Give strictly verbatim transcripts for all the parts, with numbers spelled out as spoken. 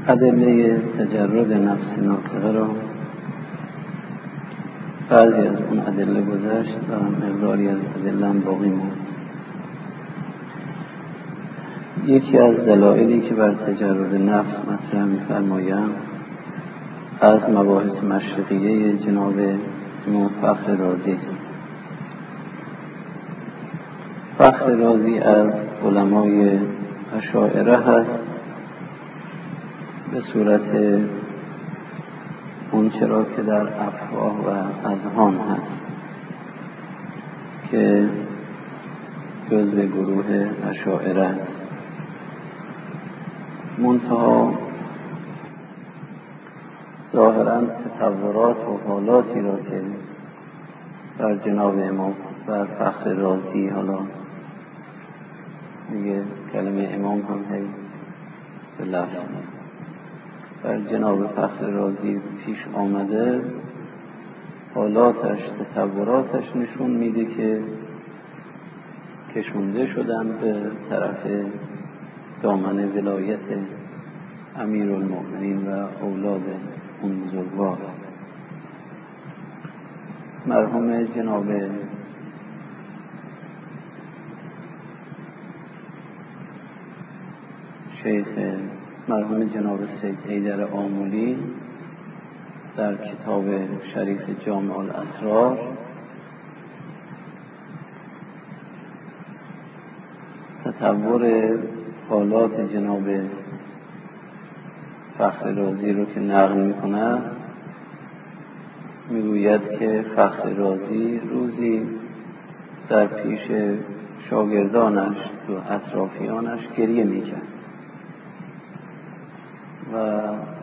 ادله تجرد نفس ناطقه را بعضی از اون ادله گذشت و مقداری از ادله هم باقی موند. یکی از دلایلی که بر تجرد نفس مطرح می‌فرمایند از مباحث مشرقیه جناب امام فخر رازی است. فخر رازی از علمای اشاعره هست به صورت اون چرا که در افواه و اذهان هست که جزء گروه اشاعره است. منتها ظاهراً تطورات و حالاتی را که بر جناب امام بر فخر رازی، حالا میگه کلمه امام هم هی به لفظ بر جناب فخر رازی پیش آمده، حالاتش تطوراتش نشون میده که کشونده شدن به طرف دامن ولایت امیرالمؤمنین و اولاد اون بزرگوار. مرحوم جناب شیخ مرحوم جناب سید حیدر آملی در کتاب شریف جامع الاسرار تطور حالات جناب فخر رازی رو که نقل میکنه، میگوید که فخر رازی روزی در پیش شاگردانش و اطرافیانش گریه میکرد و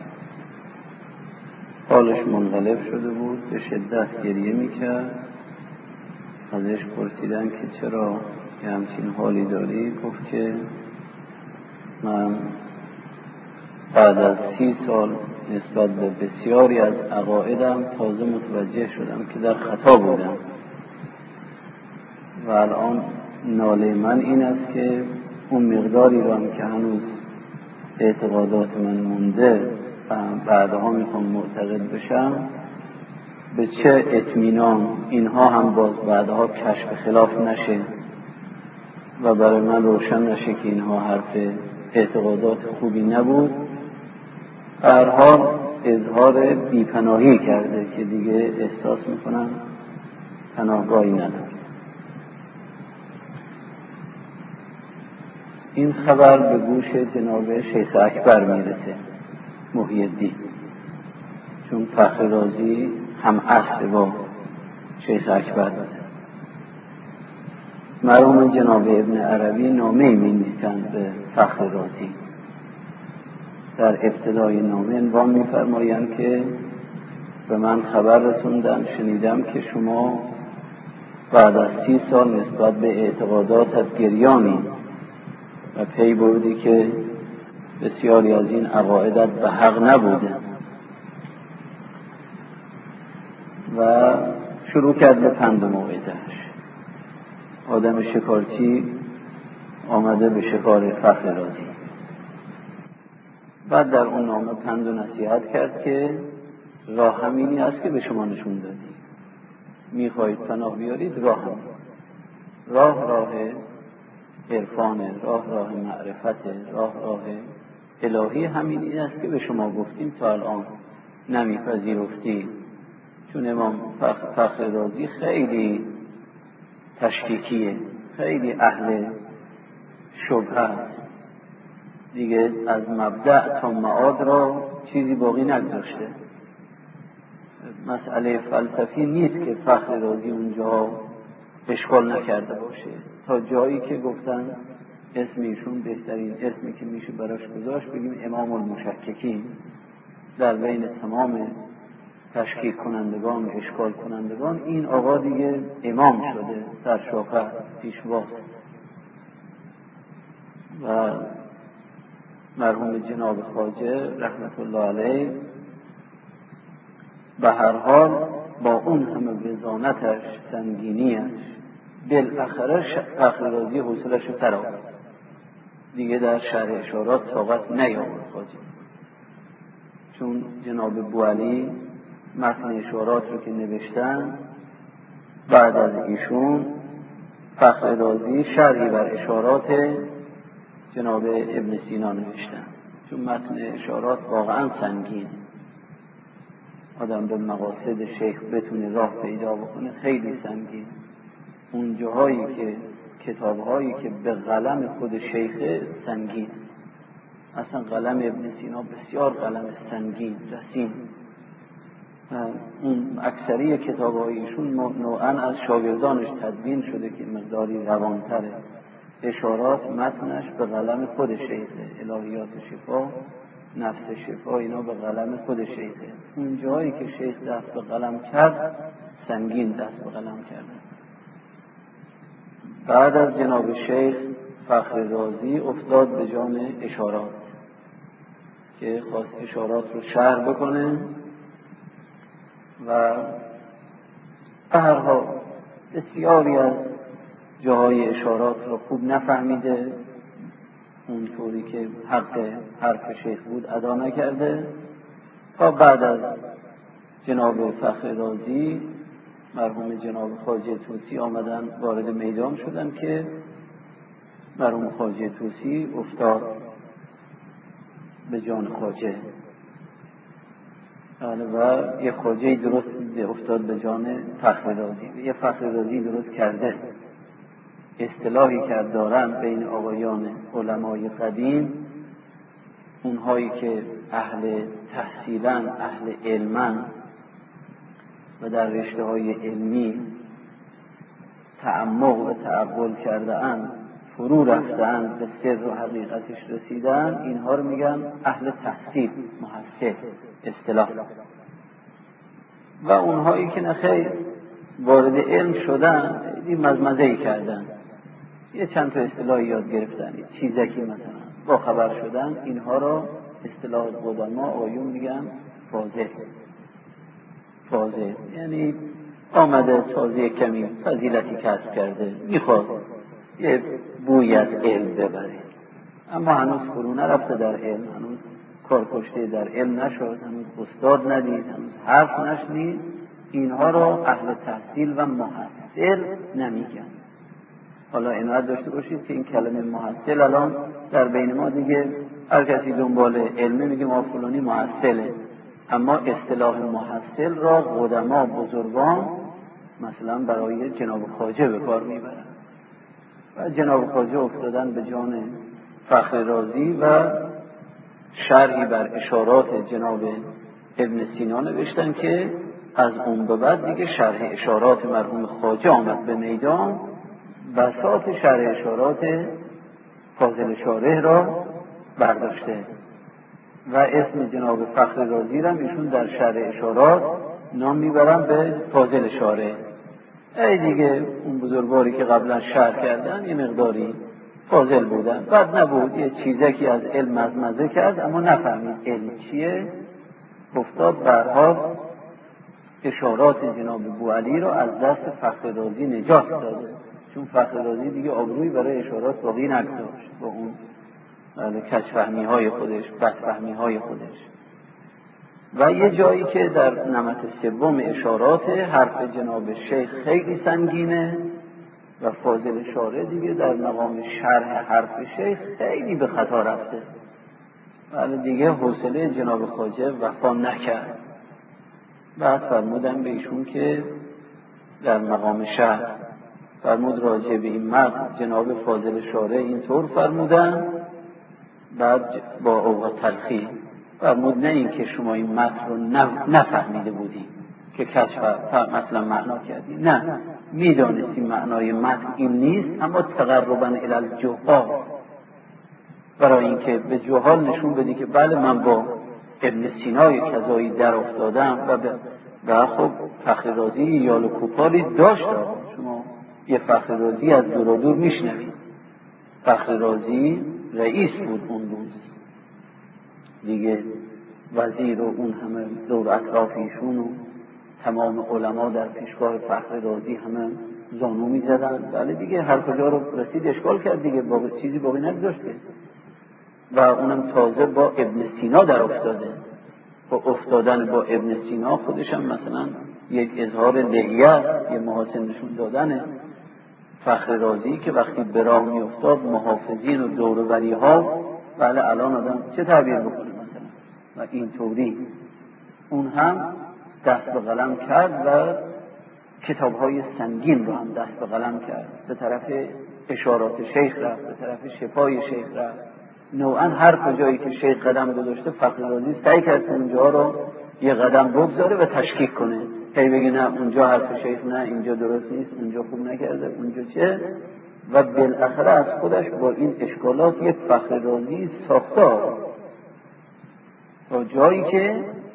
حالش منقلب شده بود، به شدت گریه میکرد. ازش پرسیدن که چرا یه همچین حالی داری؟ گفت که من بعد از سی سال نسبت به بسیاری از عقایدم تازه متوجه شدم که در خطا بودم و الان ناله من این است که اون مقداری رو هم که هنوز اعتقادات من مونده و بعدها میخوام معتقد بشم، به چه اطمینان اینها هم باز بعدها کشف خلاف نشه و برای من روشن نشه که اینها حرف اعتقادات خوبی نبود. هر حال اظهار بیپناهی کرده که دیگه احساس میکنم پناهگاهی نداره. این خبر به گوش جناب شیخ اکبر میرسه، محی الدین، چون فخر رازی هم اصل با شیخ اکبر داره. مرحوم جناب ابن عربی نامه‌ای می‌نویسند به فخر رازی. در ابتدای نامه عنوان می‌فرمایند که به من خبر رسوندن، شنیدم که شما بعد از سی سال نسبت به اعتقاداتت گریانی و پی بردی که بسیاری از این عقایدت به حق نبوده و شروع کرد به پند و موعظه‌اش. آدم شکارچی آمده به شکار فخر رازی. بعد در اون نامه پند و نصیحت کرد که راه همینی است که به شما نشون دادی، میخواهید پناه بیارید، راه همین راه راه عرفانه، راه راه معرفته، راه راه الهی همینی است که به شما گفتیم تا الان نمیپذیرفتی. چون امام فخر رازی خیلی تشکیکیه، خیلی اهل شبهه دیگه، از مبدأ تا معاد را چیزی باقی نگذاشته. مسئله فلسفی نیست که فخر رازی اونجا اشکال نکرده باشه، تا جایی که گفتن اسمیشون بهترین اسمی که میشه براش گذاشت بگیم امام المشککین، در بین تمام تشکیک کنندگان و اشکال کنندگان این آقا دیگه امام شده، سرشاخه پیشواست. و مرحوم جناب خواجه رحمت الله علیه به هر حال با اون همه وزانتش، سنگینیش، بالاخره فخر رازی حوصله‌شو سر آورد، دیگه در شرح اشارات طاقت نیاورد خواجه چون جناب بوعلی متن اشارات رو که نوشتن، بعد از ایشون فخر رازی شرحی بر اشارات جناب ابن سینا نوشتن. چون متن اشارات واقعا سنگین، آدم به مقاصد شیخ بتونه راه پیدا بکنه خیلی سنگین. اون جاهایی که کتابهایی که به قلم خود شیخه سنگین، اصلا قلم ابن سینا بسیار قلم سنگین رسین. اون اکثری کتابهای ایشون نوعاً از شاگردانش تدوین شده که مقداری روانتره. اشارات متنش به قلم خود شیخه، الهیات شفا، نفس شفا، اینا به قلم خود شیخه. اون جایی که شیخ دست به قلم کرد سنگین دست به قلم کرده. بعد از جناب شیخ فخر رازی افتاد به جان اشارات که خواست اشارات رو شرح بکنه و به هر حال بسیاری از جاهای اشارات رو خوب نفهمیده، اونطوری که حق حرف شیخ بود ادا نکرده. تا بعد از جناب فخر رازی مرحوم جناب خواجه طوسی آمدن وارد میدان شدن که مرحوم خواجه طوسی افتاد به جان خواجه و یه خواجه درست افتاد به جان فخر رازی. یه فخر رازی درست کرده. اصطلاحی که دارن بین آقایان علمای قدیم، اونهایی که اهل تحصیلن، اهل علمن و در رشته های علمی تعمق و تعقل کرده اند، فرو رفتن به سر و حقیقتش رسیدن، اینها رو میگن اهل تحصیل، محصل اصطلاح. و اونهایی که نخیر وارد علم شدن این مزمزه‌ای کردن، یه چند تا اصطلاح یاد گرفتن، یه چیزکی مثلا با خبر شدن، اینها رو اصطلاح قدما آیون میگن فاضل. فاضل یعنی آمده تازه کمی فضیلتی کسب کرده، میخواد یه بوی از علم ببره، اما هنوز فرو نرفته در علم، هنوز کار کشته در علم نشد، هنوز استاد ندید، هنوز حرف نشنید. اینها رو اهل تحصیل و محصل نمیگن. حالا عنایت داشته باشید که این کلمه محصل الان در بین ما دیگه هر کسی دنبال علمه میگه ما فلانی محصله، اما اصطلاح محصل را قدما بزرگان مثلا برای جناب خواجه به کار میبرن و جناب خواجه افتادن به جان فخر رازی و شرحی بر اشارات جناب ابن سینا نوشتن که از اون به بعد دیگه شرح اشارات مرحوم خواجه آمد به میدان، بساط شرح اشارات فاضل شارح را برداشته و اسم جناب فخر رازی را ایشون در شرح اشارات نام میبرن به فاضل شارح. ای دیگه اون بزرگواری که قبلا شرح کردن یه مقداری فاضل بودن، بعد نبود یه چیزکی از علم مزمزه کرد اما نفهمید علم چیه، افتاد برها اشارات جناب بوعلی را از دست فخر رازی نجات داده. چون فخر رازی دیگه آبرویی برای اشارات باقی نگذاشت با اون کجفهمی های خودش، بدفهمی های خودش. و یه جایی که در نمط سوم اشارات حرف جناب شیخ خیلی سنگینه و فاضل شارح دیگه در مقام شرح حرف شیخ خیلی به خطا رفته، ولی دیگه حوصله جناب خواجه وفا نکرد. بعد فرمودن به ایشون که در مقام شرح فرمود راجع به این متن جناب فاضل شارح اینطور فرمودن، بعد با اوقات تلخی فرمود نه این که شما این متن رو نفهمیده بودی که کشف مثلا معنا کردی، نه میدانستی معنای متن این نیست، اما تقربا الی الجهال، برای اینکه به جهال نشون بدی که بله من با ابن سینای کذایی در افتادم و ب... و خب فخر رازی یال و کوپالی داشت. شما یه فخر رازی از دور و دور میشنوید. فخر رازی رئیس بود اون روز دیگه، وزیر و اون همه دور اطرافیشون و تمام علما در پیشگاه فخر رازی همه زانو میزدن. ولی دیگه هر کجا رو رسید اشکال کرد دیگه، باقی چیزی باقی نگذاشته و اونم تازه با ابن سینا در افتاده. با افتادن با ابن سینا خودش هم مثلا یک اظهار لحیه است، یه محاسن نشون دادنه. فخر رازی که وقتی به راه می افتاد محافظین و دوروبری ها، بله الان آدم چه تعبیر بکنه مثلا و اینطوری، اون هم دست به قلم کرد و کتاب های سنگین رو هم دست به قلم کرد، به طرف اشارات شیخ رفت، به طرف شفای شیخ رفت. نوعا هر کجایی که شیخ قدم گذاشته فخر رازی سعی کرد که اونجا رو یه قدم بگذاره و تشکیک کنه، هی بگه نه اونجا حرف شیخ، نه اینجا درست نیست، اونجا خوب نکرده، اونجا چه، و بالاخره از خودش با این اشکالات یک فخر رازی ساختار تا جایی که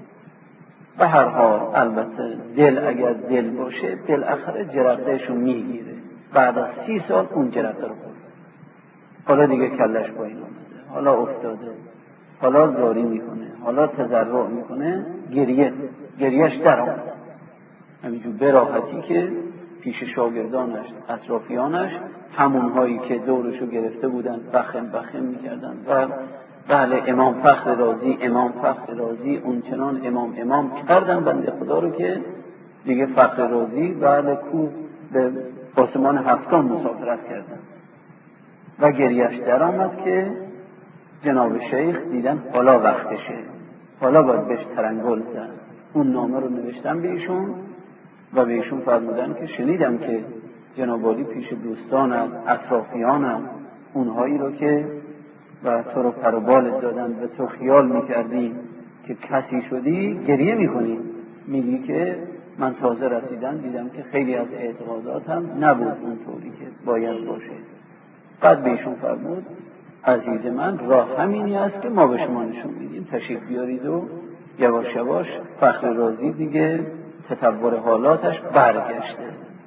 به هر حال البته دل اگر دل باشه بالاخره جرقهشو میگیره. بعد از سی سال اون جرقه رو خورد، حالا دیگه کلش پایین آمده، حالا افتاده، حالا زاری میکنه، حالا تضرع میکنه، گریه گریهش در آمده همینجور به راحتی که پیش شاگردانش، اطرافیانش، همونهایی که دورشو گرفته بودن بخم بخم میکردن و بله امام فخر رازی، امام فخر رازی، اون چنان امام امام کردن بنده خدا رو که دیگه فخر رازی بله کو به آسمان هفتم مسافرت کردن و گریهش در آمد که جناب شیخ دیدن حالا وقتشه، حالا باید بهش ترنگل زد. اون نامه رو نوشتن به ایشون و به ایشون فرمودن که شنیدم که جناب عالی پیش دوستانم، اطرافیانم، اونهایی رو که و تو رو پر و بالت دادن و تو خیال میکردی که کسی شدی گریه میکنی، میگی که من تازه رسیدم دیدم که خیلی از اعتقاداتم نبود اونطوری که باید باشه. بعد به ایشون فرمود عزیز من راه همینی است که ما به شما نشون میدیم، تشریف بیارید و یواش یواش فخر رازی دیگه تطور حالاتش برگشته.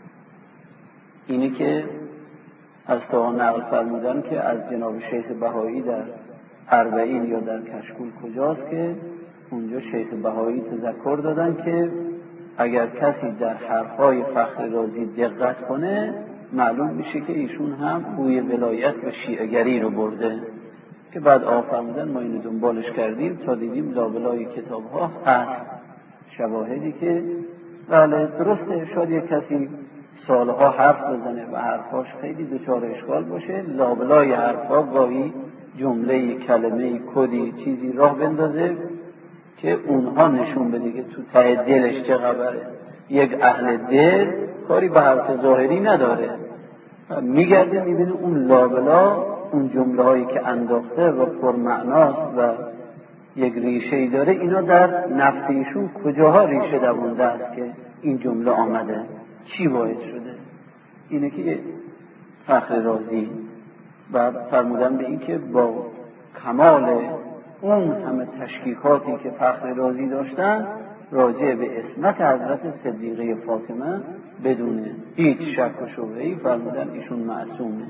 اینی که از تا نقل فرمودن که از جناب شیخ بهایی در اربعین یا در کشکول کجاست که اونجا شیخ بهایی تذکر دادن که اگر کسی در حرفهای فخر رازی دقت کنه معلوم میشه که ایشون هم بوی ولایت و شیعه‌گری رو برده، که بعد آقا فرمودن ما اینو دنبالش کردیم تا دیدیم لابلای کتاب ها هست شواهدی که بله درسته شاید یک کسی سالها حرف بزنه و حرفاش خیلی دچار اشکال باشه، لابلای حرفا گاهی جمله کلمه کدی چیزی راه بندازه که اونها نشون بده که تو ته دلش چه خبره. یک اهل دل کاری به حرف ظاهری نداره، میگرده میبینه اون لابلا اون جمله هایی که انداخته و پرمعناست و یک ریشه‌ای داره، اینا در نفس ایشون کجاها ریشه دوونده است که این جمله آمده، چی باعث شده. اینه که فخر رازی و فرمودن به این که با کمال اون همه تشکیکاتی که فخر رازی داشتن راجع به عصمت حضرت صدیقه فاطمه بدون هیچ شک و شبهه‌ای فرمودن ایشون معصومه.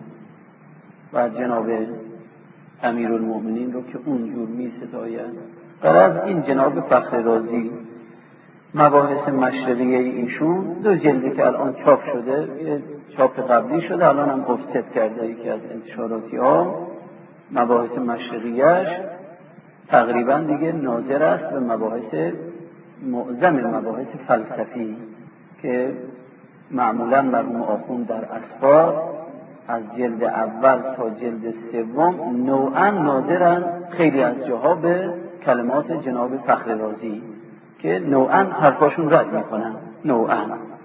و جناب امیرالمؤمنین رو که اونجور می ستاید. غرض این جناب فخر رازی مباحث مشرقیه ایشون دو جلدی که الان چاپ شده، چاپ قبلی شده الان هم افست کرده یکی از انتشاراتی ها، مباحث مشرقیهش تقریبا دیگه ناظر است به مباحث معظم مباحث فلسفی که معمولا مرحوم آخوند در اسفار از جلد اول تا جلد سوم نوعا ناظرن خیلی از جاها به کلمات جناب فخر رازی که نوعا حرفاشون رد میکنن، نوعا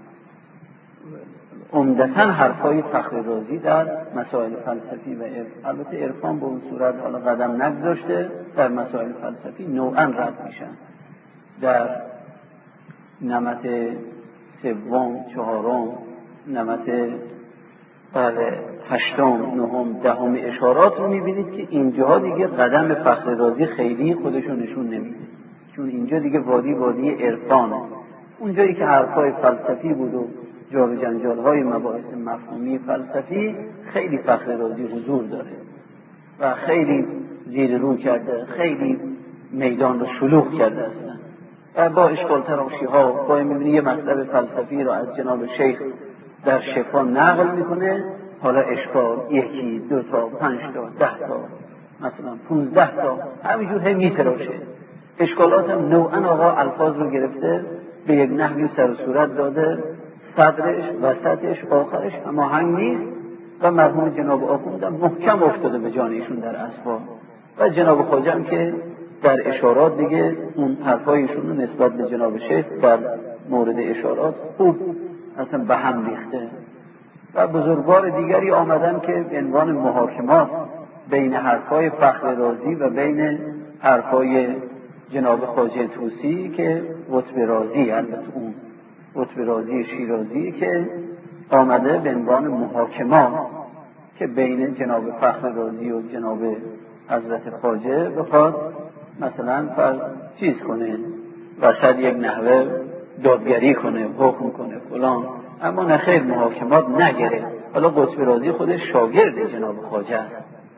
عمدتاً حرفای فخر رازی در مسائل فلسفی و عرف، البته عرفان به اون صورت حالا قدم نگذاشته، در مسائل فلسفی نوعا رد میشن. در نمط سوم، چهارم، نمط بله هشتم، نهم، دهم اشارات رو میبینید که اینجاها دیگه قدم فخر رازی خیلی خودشو نشون نمیده، چون اینجا دیگه وادی وادی عرفانه. اونجایی که حرفای فلسفی بود و جار و جنجال‌های مباحث مفهومی فلسفی خیلی فخر رازی حضور داره و خیلی زیر رو کرده، خیلی میدان رو شلوغ کرده اصلا و با اشکال تراشی ها با میبینی یه مطلب فلسفی رو از جناب شیخ در شفا نقل میکنه، حالا اشکال یکی دو تا پنج تا ده تا مثلا پونزده تا همینجور هم میتراشه اشکالات هم نوعا آقا الفاظ رو گرفته به یک نحوی سر و صورت داده، صدرش، وسطش، آخرش هماهنگ نیست و مرحوم جناب آخوند محکم افتاده به جان ایشون در اسباب و جناب خواجه هم که در اشارات دیگه اون حرفایشون رو نسبت به جناب شیخ در مورد اشارات خوب اصلا به هم ریخته و بزرگوار دیگری آمدن که به عنوان محاکمات بین حرفای فخر رازی و بین حرفای جناب خواجه طوسی که قطب رازی، البته اون قطب رازی شیرازی که آمده به عنوان محاکمات که بین جناب فخر رازی و جناب حضرت خواجه بخواد مثلا فر چیز کنه وسط یک نحوه دادگری کنه، حکم کنه فلان، اما نخیر محاکمات نگره. حالا قطب رازی خودش شاگرد جناب خواجه است،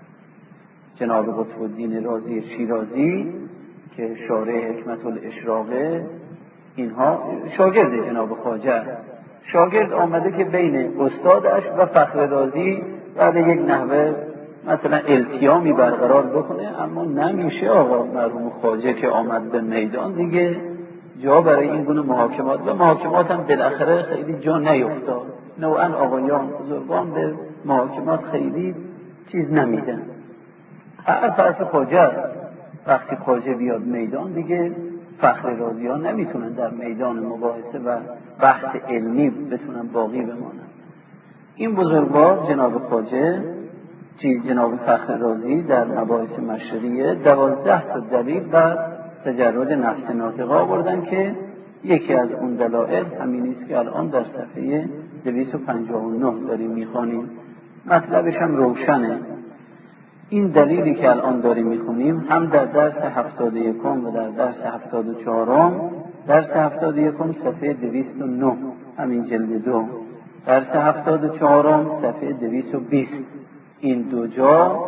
جناب قطب الدین رازی شیرازی که شارح حکمت الاشراقه، اینها شاگرد جناب خواجه است. شاگرد آمده که بین استادش و فخر رازی بعد یک نحوه مثلا التیامی برقرار بکنه، اما نمیشه آقا مرحوم خواجه که آمد به میدان دیگه جا برای این گونه محاکمات و محاکمات هم بالاخره خیلی جا نیفتاد. نوعا آقایان بزرگان به محاکمات خیلی چیز نمیدن. هر فرض خواجه وقتی خواجه بیاد میدان دیگه فخر رازی ها نمیتونن در میدان مباحثه و بحث علمی بتونن باقی بمانن. این بزرگوار جناب خواجه چیز جناب فخر رازی در مباحث مشریه دوازده تا دلیل بر تجرد نفس ناطقه آوردن که یکی از اون دلایل همین است که الان در صفحه دویست و پنجاه و نه داریم میخوانیم، مطلبش هم روشنه. این دلیلی که الان داریم میخونیم هم در درس هفتاد و یکم و در درس هفتاد و چهارم، درس هفتاد و یکم صفحه دویست و نه همین جلد دو، درس هفتاد و چهارم صفحه دویست و بیست، این دو جا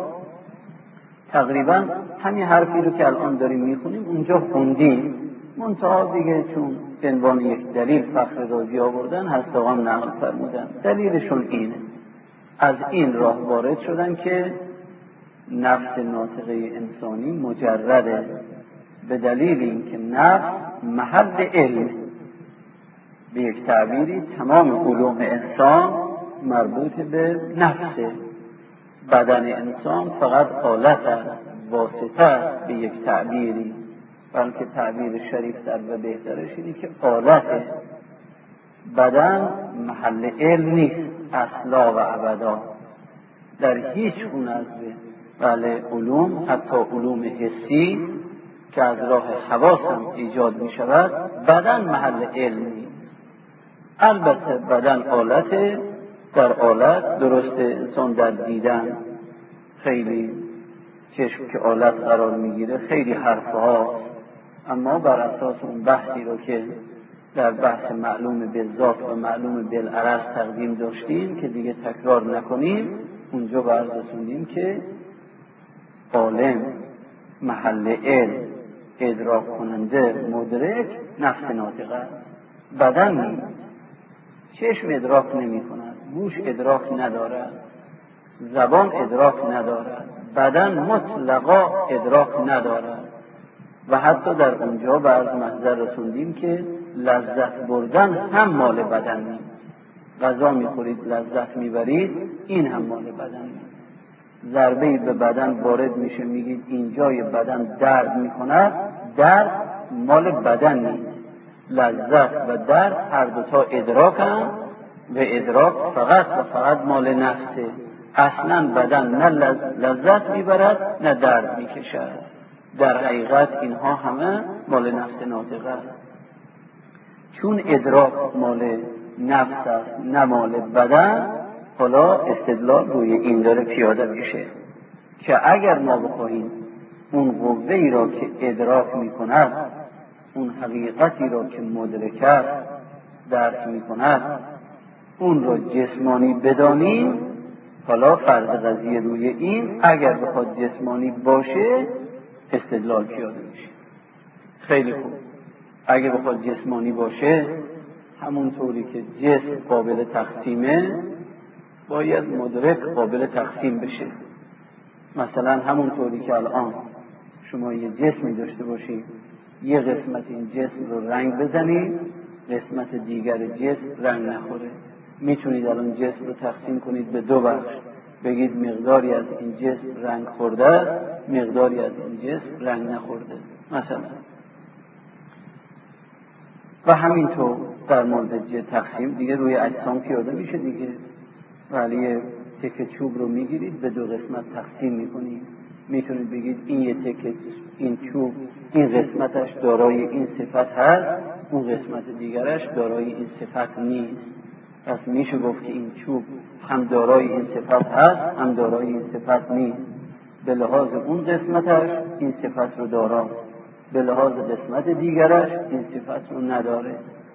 تقریبا همین حرفی رو که الان داریم میخونیم اونجا خوندیم، منتها دیگه چون به عنوان یک دلیل فخر رازی آوردن هست آقام نقل فرمودن. دلیلشون اینه، از این راه وارد شدن که نفس ناطقه انسانی مجرده، به دلیل اینکه نفس محل علم، به یک تعبیری تمام علوم انسان مربوط به نفسه، بدن انسان فقط آلت است، واسطه است به یک تعبیری، بلکه تعبیر شریفتر و بهترش اینه که آلته، بدن محل علم نیست اصلا و ابدا در هیچ گونه از بله علوم، حتی علوم حسی که از راه حواس هم ایجاد می شود، بدن محل علم نیست. البته بدن آلته، در آلت درسته انسان در دیدن خیلی چشم که آلت قرار میگیره خیلی حرفها، اما بر اساس اون بحثی رو که در بحث معلوم بالذات و معلوم بالعرض تقدیم داشتیم که دیگه تکرار نکنیم، اونجا بررسوندیم که عالم محل علم ادراک کننده مدرک نفس ناطقه، بدن نیست. چشم ادراک نمی کند، گوش ادراک ندارد، زبان ادراک ندارد، بدن مطلقا ادراک ندارد. و حتی در اونجا به از محضر رسوندیم که لذت بردن هم مال بدن نیست. غذا میخورید لذت میبرید، این هم مال بدن نیست. ضربه‌ای به بدن وارد میشه میگید اینجای بدن درد میکند، درد مال بدن نیست. لذت و درد هر دوتا ادراک هم و ادراک فقط و فقط مال نفسه. اصلا بدن نه لذت میبرد نه درد میکشد. در حقیقت اینها همه مال نفس ناطقه است. چون ادراک مال نفس است نه مال بدن، حالا استدلال روی این داره پیاده میشه که اگر ما بخواهیم اون قوه‌ای را که ادراک میکند، اون حقیقتی را که مدرک است درک میکند، اون را جسمانی بدانیم، حالا فرض قضیه روی این اگر بخواد جسمانی باشه استدلال پیاده میشه. خیلی خوب، اگر بخواد جسمانی باشه همون طوری که جسم قابل تقسیمه باید مدرک قابل تقسیم بشه. مثلا همون طوری که الان شما یه جسمی داشته باشید یه قسمت این جسم رو رنگ بزنید، قسمت دیگر جسم رنگ نخوره. میتونید الان جسم رو تقسیم کنید به دو بخش، بگید مقداری از این جسم رنگ خورده، مقداری از این جسم رنگ نخورده مثلا. و همینطور در مورد جه تقسیم دیگه روی اجسام پیاده میشه دیگه. ولی تکه چوب رو میگیرید به دو قسمت تقسیم میکنید، میتونید بگید این یه تکه این چوب این قسمتش دارای این صفت هست، اون قسمت دیگرش دارای این صفت نیست. پس میشه گفت که این چوب هم دارای این صفت هست هم دارای این صفت نیست. به لحاظ اون قسمتش این صفت رو داراست، به لحاظ قسمت دیگرش این صفت رو نداره.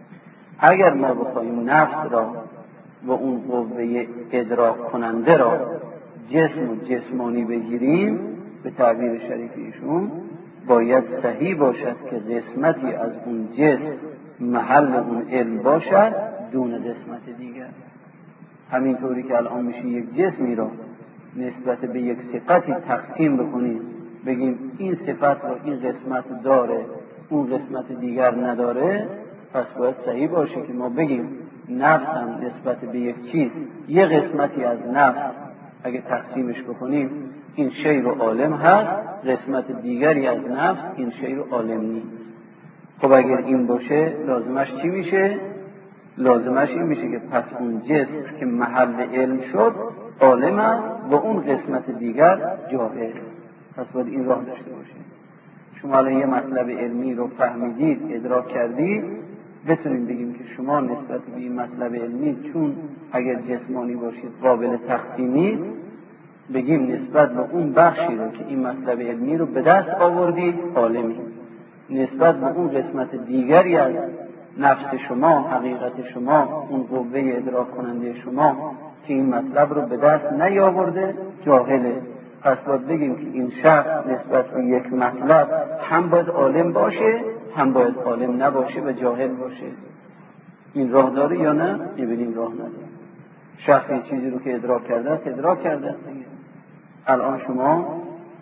اگر ما بخوایم نفس را و اون قوه ادراک کننده را جسم و جسمانی بگیریم، به تعبیر شریف ایشون باید صحیح باشد که قسمتی از اون جسم محل اون علم باشد دون قسمت دیگر. همینطوری که الان میشه یک جسمی را نسبت به یک صفتی تقسیم بکنیم، بگیم این صفت را این قسمت داره اون قسمت دیگر نداره، پس باید صحیح باشه که ما بگیم نفس هم نسبت به یک چیز یه قسمتی از نفس اگه تقسیمش بکنیم این شی رو عالم هست، قسمت دیگری از نفس این شی رو عالم نیست. خب اگر این باشه لازمش چی میشه؟ لازمش این میشه که پس اون جسم که محل علم شد عالم است و اون قسمت دیگر جاهل. پس باید این راه داشته باشه. شما الان یه مطلب علمی رو فهمیدید، ادراک کردید، بتونیم بگیم که شما نسبت به این مطلب علمی چون اگر جسمانی باشید قابل تقسیمی، بگیم نسبت به اون بخشی رو که این مطلب علمی رو به دست آوردید عالمی، نسبت به اون قسمت دیگری از نفس شما، حقیقت شما، اون قوه ادراک کننده شما که این مطلب رو به دست نیاورده جاهله. پس باید بگیم که این شخص نسبت به یک مطلب هم باید عالم باشه هم باید عالم نباشه و جاهل باشه. این راه داره یا نه؟ میبینیم راه نداره. شخص این چیزی رو که ادراک کرده است ادراک کرده است. الان شما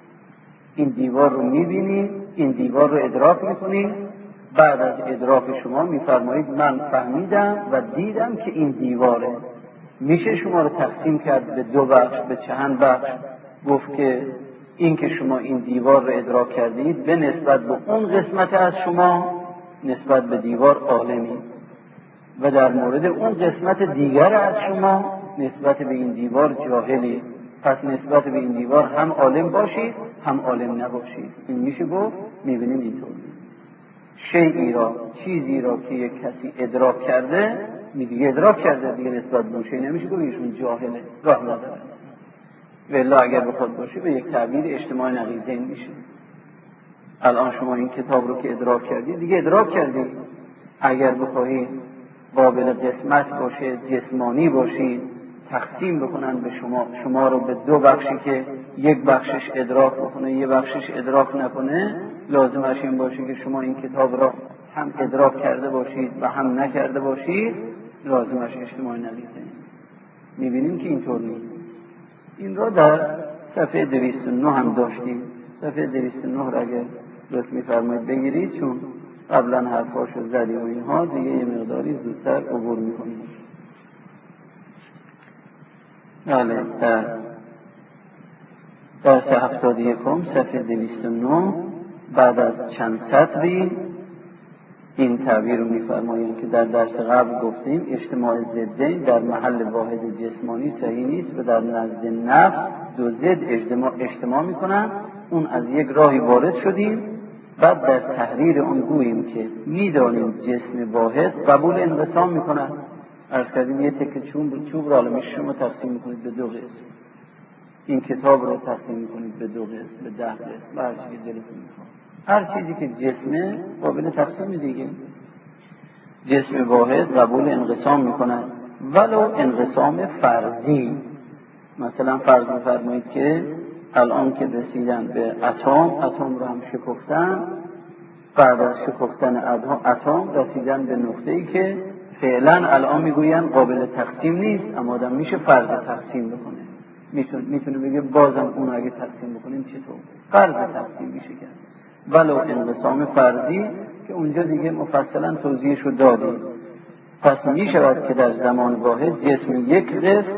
این دیوار رو میبینید، این دیوار رو ادراک میکنید، بعد از ادراک شما میفرمایید من فهمیدم و دیدم که این دیواره. میشه شما رو تقسیم کرد به دو بخش، به چند بخش، گفت که این که شما این دیوار رو ادراک کردید به نسبت به اون قسمت از شما نسبت به دیوار عالمی و در مورد اون قسمت دیگر از شما نسبت به این دیوار جاهلی. پس نسبت به این دیوار هم عالم باشید هم عالم نباشید. این میشه گفت. میبینیم اینطور شیئی را، چیزی را که یک کسی ادراک کرده میگه ادراک کرده دیگه، نسبت به اون شیء نمیشه گفت ایشون جاهله، راه نداره. والله اگر بخواد باشه به یک تعبیر اجتماع نقیضین میشه. الان شما این کتاب رو که ادراک کردید دیگه ادراک کردید، اگر بخواهید قابل قسمت باشه، جسمانی باشید، تقسیم بکنن به شما شما رو به دو بخشی که یک بخشش ادراک بکنه یک بخشش ادراک نکنه، لازمش این باشه که شما این کتاب را هم ادراک کرده باشید و هم نکرده باشید، لازمش اجتماع نقیضین. میبینیم که اینطور نیست. این را در صفحه دویست و نه هم داشتیم. صفحه دویست و نه را اگر لطف می‌فرمایید بگیرید، چون قبلا حرفاشو زدیم و اینها دیگه یه مقداری زودتر عبور میکنیم. بله، در درس هفتاد و یکم صفحه دویست و نه بعد از چند سطری این تعبیر رو می‌فرمایند که در درس قبل گفتیم اجتماع ضدین در محل واحد جسمانی صحیح نیست و در نزد نفس دو ضد اجتماع, اجتماع می‌کنند. اون از یک راهی وارد شدیم، بعد در تحریر اون گوییم که می‌دانیم جسم واحد قبول انقسام می‌کند. عرض کردیم یه تکه چوب چوب را الان شما تقسیم می‌کنید به دو قسم، این کتاب رو تقسیم می‌کنید به دو قسم، به ده قسم، هر چیزی دلتون می‌خواد. هر چیزی که جسمه قابل تقسیم دیگه. جسم واحد قبول انقسام می‌کند ولو انقسام فرضی. مثلا فرض بفرمایید که الان که رسیدن به اتم، اتم رو هم شکفتن، بعد از شکفتن اتم رسیدن به نقطه‌ای که فعلا الان میگوین قابل تقسیم نیست، اما آدم میشه فرض تقسیم بکنه. میتونه میتونه بگه بازم اون اگه تقسیم بکنیم چطور؟ فرض تقسیم میشه کرد. ولو انقسام فردی که اونجا دیگه مفصلا توضیحش رو دادیم. پس می شود که در زمان واحد جسم یک قسم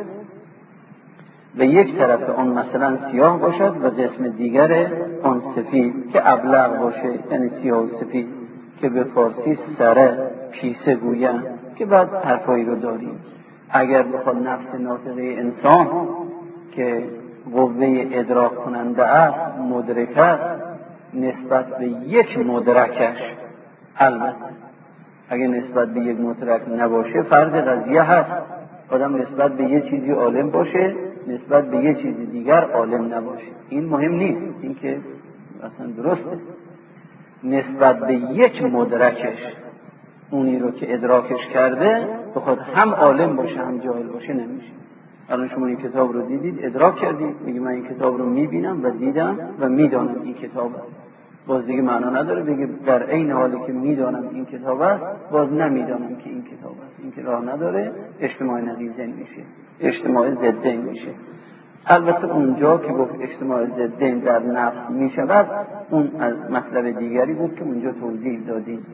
و یک طرف آن مثلا سیاه باشد و جسم دیگر آن سفید که ابلغ باشه، یعنی سیاه و سفید، که به فارسی سره پیسه گویند که بعد حرفایی رو داریم. اگر بخواد نفس ناطقه انسان که قوه ادراک کننده است، مدرک است، نسبت به یک مدرکش، البته اگر نسبت به یک مدرک نباشه فرض قضیه هست، آدم نسبت به یک چیزی عالم باشه، نسبت به یک چیز دیگر عالم نباشه، این مهم نیست، این که اصلا درسته. نسبت به یک مدرکش، اونی رو که ادراکش کرده، بخواد هم عالم باشه هم جاهل باشه نمیشه. الان شما این کتاب رو دیدید، ادراک کردید، میگه من این کتاب رو میبینم و دیدم و میدانم این کتاب است. باز دیگه معنا نداره بگه در عین حالی که میدانم این کتاب است باز نمیدانم که این کتاب است. این که راه نداره، اجتماع نقیضین میشه، اجتماع ضدین میشه. البته اونجا که گفت اجتماع ضدین در نفس میشود، اون از مطلب دیگری بود که اونجا توضیح دادیم.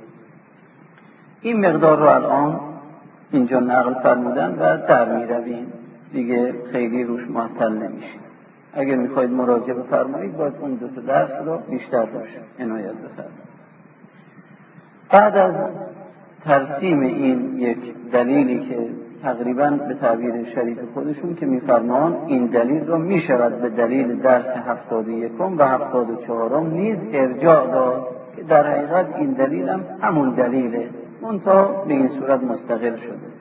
این مقدار رو الان اینجا نقل فرمودن و در میرویم، دیگه خیلی روش معطل نمیشه. اگر میخواید مراجعه بفرمایید باید اون دو تا درس رو بیشتر روش عنایت بفرمایید. بعد از ترسیم این یک دلیلی که تقریبا به تعبیر شریف خودشون که میفرمان این دلیل رو میشود به دلیل درس هفتاد و یکم و هفتاد و چهارم نیز ارجاع داد که در حقیقت این دلیل هم همون دلیله، منتها به این صورت مستقل شده.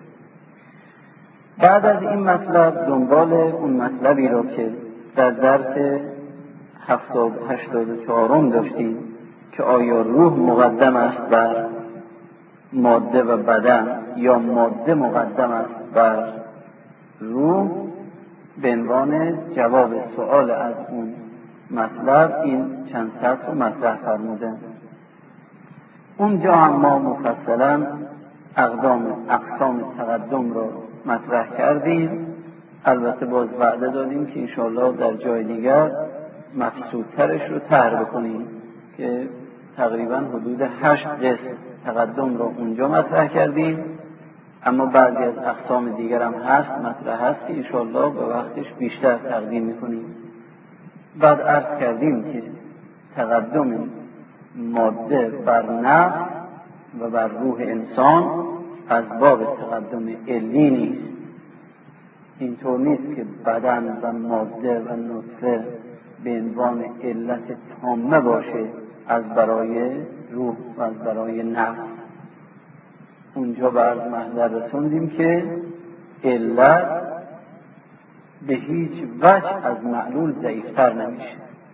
بعد از این مطلب دنبال اون مطلبی رو که در درس هفتاد هشتاد و چهارم داشتیم که آیا روح مقدم است بر ماده و بدن یا ماده مقدم است بر روح، به عنوان جواب سوال از اون مطلب این چند سطر رو مطرح فرمودن. اونجا هم ما مفصلا اقدام اقسام تقدم رو مطرح کردیم. البته باز وعده دادیم که انشاءالله در جای دیگر مقصودترش رو طرح بکنیم که تقریبا حدود هشت قسم تقدم رو اونجا مطرح کردیم، اما بعضی از اقسام دیگر هم هست مطرح هست که انشاءالله به وقتش بیشتر تقدیم میکنیم. بعد عرض کردیم که تقدم ماده بر نفس و بر روح انسان از باب تقدم علی نیست. اینطور نیست که بدن و ماده و نطفه به عنوان علت تامه باشه از برای روح و از برای نفس. اونجا به عرض محضر رسوندیم که علت به هیچ وجه از معلول ضعیفتر نمیشه.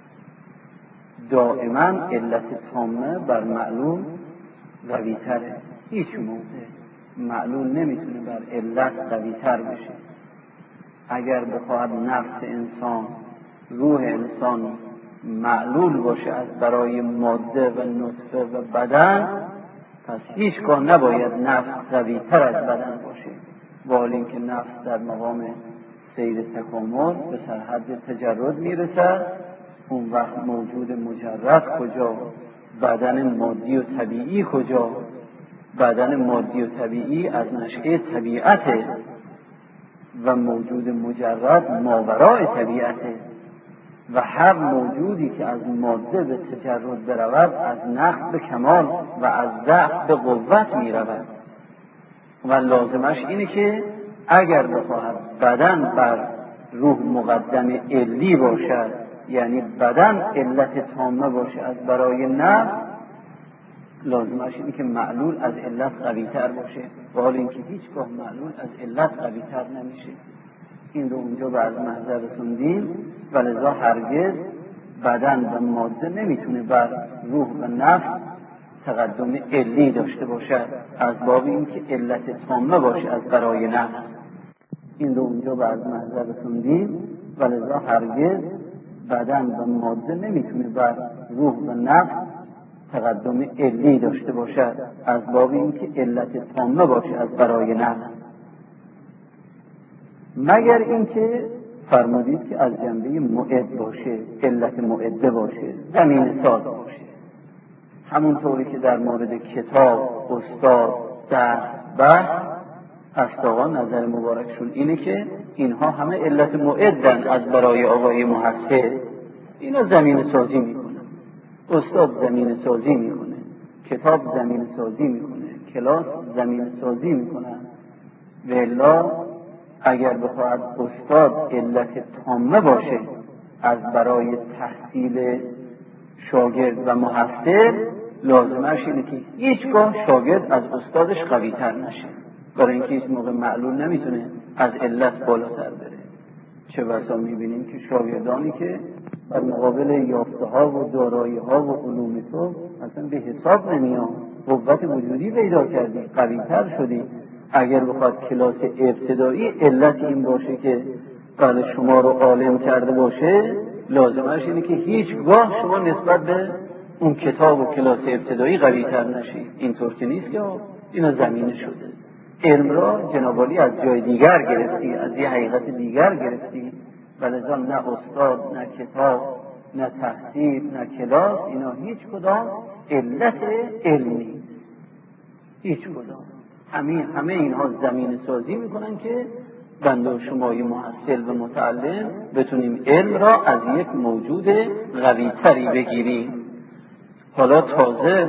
دائما علت تامه بر معلول قویتره. هیچ موقع معلول نمیتونه بر علت قویتر بشه. اگر بخواهد نفس انسان، روح انسان معلول باشه از برای ماده و نطفه و بدن، پس هیچگاه نباید نفس قویتر از بدن باشه، ولی اینکه نفس در مقام سیر تکامل به سرحد تجرد میرسد، اون وقت موجود مجرد کجا، بدن مادی و طبیعی کجا؟ بدن مادی و طبیعی از نشأه طبیعته و موجود مجرد ماورای طبیعته و هر موجودی که از ماده به تجرد برود از نقص به کمال و از ضعف به قوت می رود و لازمش اینه که اگر بخواهد بدن بر روح مقدم علی باشد، یعنی بدن علت تامه باشه از برای نفس، لازمش اینه که معلول از علت قویتر باشه، و حال اینکه هیچگاه معلول از علت قویتر نمیشه. این رو اونجا به از محضر رسوندیم و لذا هرگز بدن و ماده نمیتونه بر روح و نفس تقدم علی داشته باشد از باب اینکه علت تامه باشه از برای نفس. این رو اونجا به از محضر رسوندیم و لذا هرگز بدن و ماده نمیتونه بر روح و نفس تقدم علی داشته باشد از باب اینکه علت تامه باشه از برای نفس، مگر اینکه فرمودید که از جنبه معد باشه، علت معده باشه، زمین ساز باشه. همونطوری که در مورد کتاب، استاد، درس، بحث هست آقا نظر مبارکشون اینه که اینها همه علت معدن از برای آقای محصل. اینا زمین سازی میکنن، استاد زمین سازی میکنه، کتاب زمین سازی میکنه، کلاس زمین سازی میکنن. والا اگر بخواهد استاد علت تامه باشه از برای تحصیل شاگرد و محصل، لازمش اینه که هیچگاه شاگرد از استادش قوی تر نشه، برای اینکه هیچ موقع معلول نمیتونه از علت بالاتر بره. چه بسا میبینیم که شاگردانی که در مقابل یافته ها و دارایی ها و علوم تو اصلا به حساب نمیان، قوت وجودی پیدا کردی، قوی تر شدی. اگر بخواد کلاس ابتدایی علت این باشه که بله شما رو عالم کرده باشه، لازمش اینه که هیچگاه شما نسبت به اون کتاب و کلاس ابتدایی قوی تر نشید. اینطور که نیست که اینا زمینه شده. علم را جنابالی از جای دیگر گرفتی، از یه حقیقت دیگر گرفتی، ولذا نه استاد، نه کتاب، نه تحصیل، نه کلاس، اینا هیچ کدام علت علمی، هیچ کدام. همه همه اینها زمین سازی میکنن که بنده و شمای محصل و متعلم بتونیم علم را از یک موجود قوی تری بگیریم. حالا تازه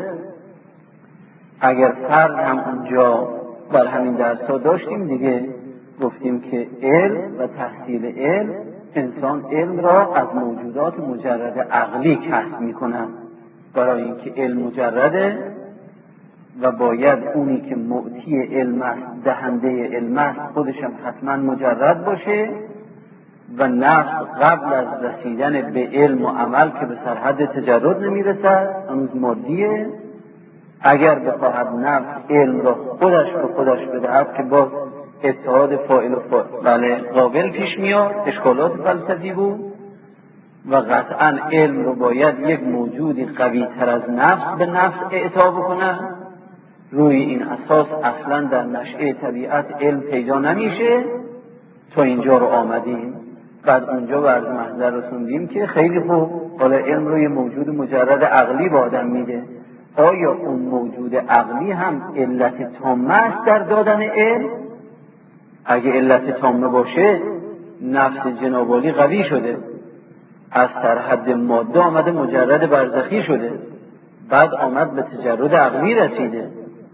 اگر فرض هم اونجا در همین درس‌ها داشتیم دیگه، گفتیم که علم و تحصیل علم، انسان علم را از موجودات مجرد عقلی کسب میکنن، برای اینکه علم مجرده و باید اونی که معطی علم است، دهنده علم است، خودش هم حتما مجرد باشه و نفس قبل از رسیدن به علم و عمل که به سرحد تجرد نمیرسد، هنوز مادیه. اگر بخواهد نفس علم را خودش به خودش بدهد که باز اتحاد فاعل و فاعل بله قابل پیش میاد، اشکالات فلسفی بود و قطعا علم رو باید یک موجودی قوی تر از نفس به نفس اعطا بکنه. روی این اساس اصلا در نشأه طبیعت علم پیدا نمیشه. تا اینجا رو آمدیم، بعد اونجا و از محضر رسوندیم که خیلی خوب، حالا علم رو یه موجود مجرد عقلی به آدم میده. آیا اون موجود عقلی هم علت تامه است در دادن علم؟ اگه علت تامه باشه، نفس جنابالی قوی شده، از سرحد ماده آمده مجرد برزخی شده، بعد آمد به تجرد عقلی رسیده،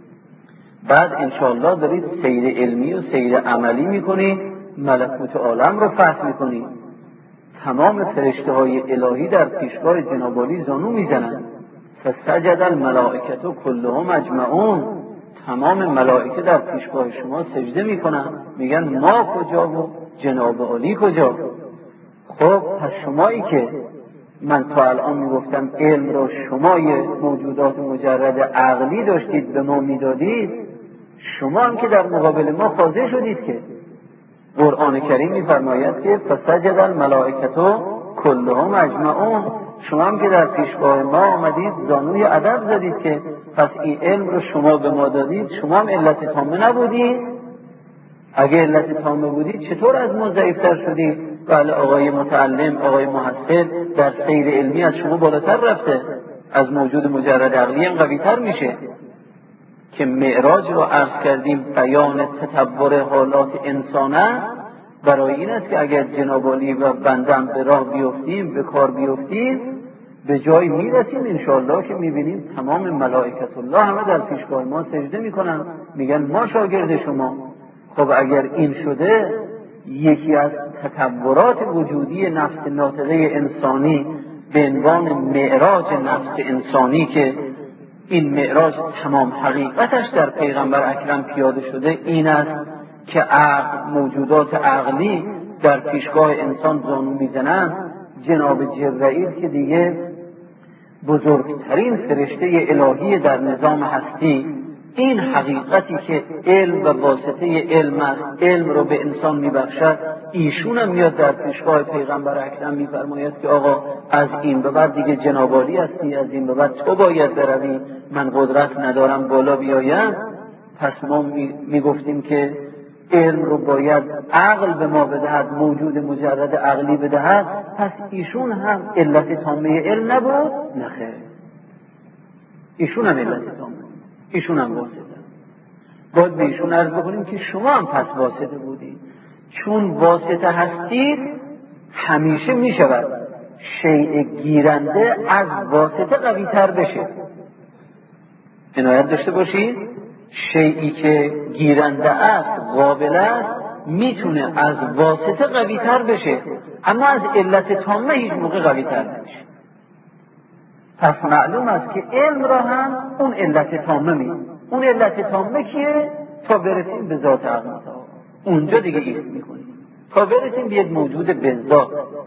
بعد انشاءالله دارید سیر علمی و سیر عملی میکنید، ملکوت عالم رو فتح میکنید. تمام فرشته های الهی در پیشگاه جنابالی زانو میزنند، فسجد الملائکه کلهم اجمعون. تمام ملائکه در پیشگاه شما سجده میکنن، میگن ما کجا و جناب عالی کجا. خب پس شمایی که من تا الان میگفتم علم رو شما موجودات مجرد عقلی داشتید به ما میدادید، شما هم که در مقابل ما خاضع شدید که قرآن کریم میفرماید که فسجد الملائکه کلهم اجمعون. شما هم که در پیشگاه ما آمدید زانوی ادب زدید که پس این علم رو شما به ما دادید، شما هم علت تامه نبودید؟ اگه علت تامه بودید چطور از ما ضعیفتر شدید؟ بله آقای متعلم، آقای محصل در سیر علمی از شما بالاتر رفته، از موجود مجرد عقلی هم قویتر میشه. که معراج رو عرض کردیم بیان تطور حالات انسانه، برای این است که اگر جنابالی و بندم به راه بیفتیم، به کار بیفتیم، به جایی میرسیم انشاءالله که میبینیم تمام ملائکت الله همه در پیشگاه ما سجده میکنن، میگن ما شاگرد شما. خب اگر این شده، یکی از تطورات وجودی نفس ناطقه انسانی به عنوان معراج نفس انسانی که این معراج تمام حقیقتش در پیغمبر اکرم پیاده شده، این است که عقل، موجودات عقلی در پیشگاه انسان زانو میزنن. جناب جبرائیل که دیگه بزرگترین فرشته الهی در نظام هستی، این حقیقتی که علم و واسطه علم است، علم رو به انسان میبخشد، ایشون هم میاد در پیشگاه پیغمبر اکرم میفرماید که آقا از این به بعد دیگه جنابالی هستی، از این به بعد تو باید بروی، من قدرت ندارم بالا بیایم. پس ما میگفتیم که علم رو باید عقل به ما بدهد، موجود مجرد عقلی بدهد. پس ایشون هم علت تامه علم نبود؟ نخیر، ایشون هم علت تامه، ایشون هم واسطه. باید به ایشون عرض بکنیم که شما هم پس واسطه بودید، چون واسطه هستید همیشه می شود شیء گیرنده از واسطه قوی تر بشه. عنایت داشته باشید شیئی که گیرنده است، قابل است، میتونه از واسطه قوی تر بشه، اما از علت تامه هیچ موقع قوی تر نمیشه. پس معلوم است که علم را هم اون علت تامه می اون علت تامه کیه؟ تا برسیم به ذات حق متعال، اونجا دیگه ایست میکنیم تا برسیم به یک موجود بذات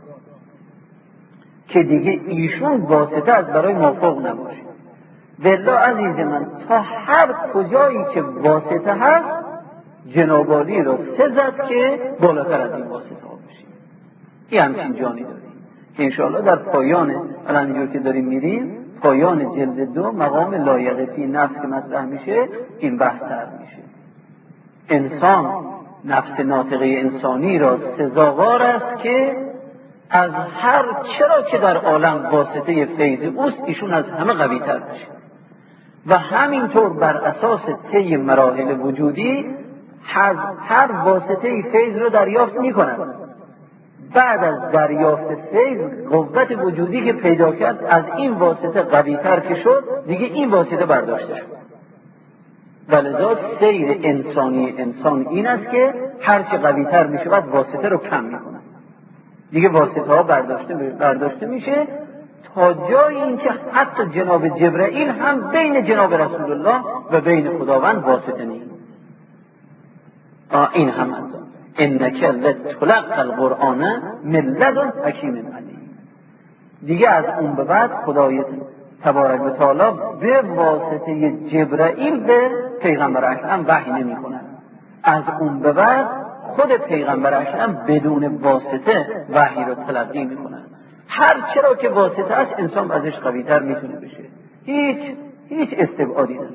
که دیگه ایشون واسطه از برای موفق نباشه. بالله عزیز من تا هر کجایی که واسطه هست جناب عالی را سه زد که بالاتر از این واسطه ها بشیم. این همچین جانی داریم که انشاءالله در پایان الان اینجور که داریم میریم پایان جلد دو مقام لایقه فی نفس که مطرح میشه این بحث تر میشه. انسان نفس ناطقه انسانی را سزاوار است که از هر چرا که در عالم واسطه فیض اوست ایشون از همه قوی تر بشه و همینطور بر اساس طی مراحل وجودی هر, هر واسطه فیض رو دریافت میکنند. بعد از دریافت فیض قوت وجودی که پیدا کرد از این واسطه قوی تر که شد دیگه این واسطه برداشته شد. ولذا سیر انسانی انسان این است که هرچه قوی تر می شود واسطه رو کم می کنند. دیگه واسطه ها برداشته, برداشته میشه تا جای این که حتی جناب جبرائیل هم بین جناب رسول الله و بین خداوند واسطه نیست. این هم از انک لتلقی القرآن من لدن حکیم علیم. دیگه از اون به بعد خدای تبارک و تعالی به واسطه جبرائیل به پیغمبر اکرم وحی نمی کند. از اون به بعد خود پیغمبر اکرم بدون واسطه وحی رو تلقی می کند. هر چرا که واسطه است انسان ازش قوی‌تر میتونه بشه، هیچ هیچ استبعادی نداره.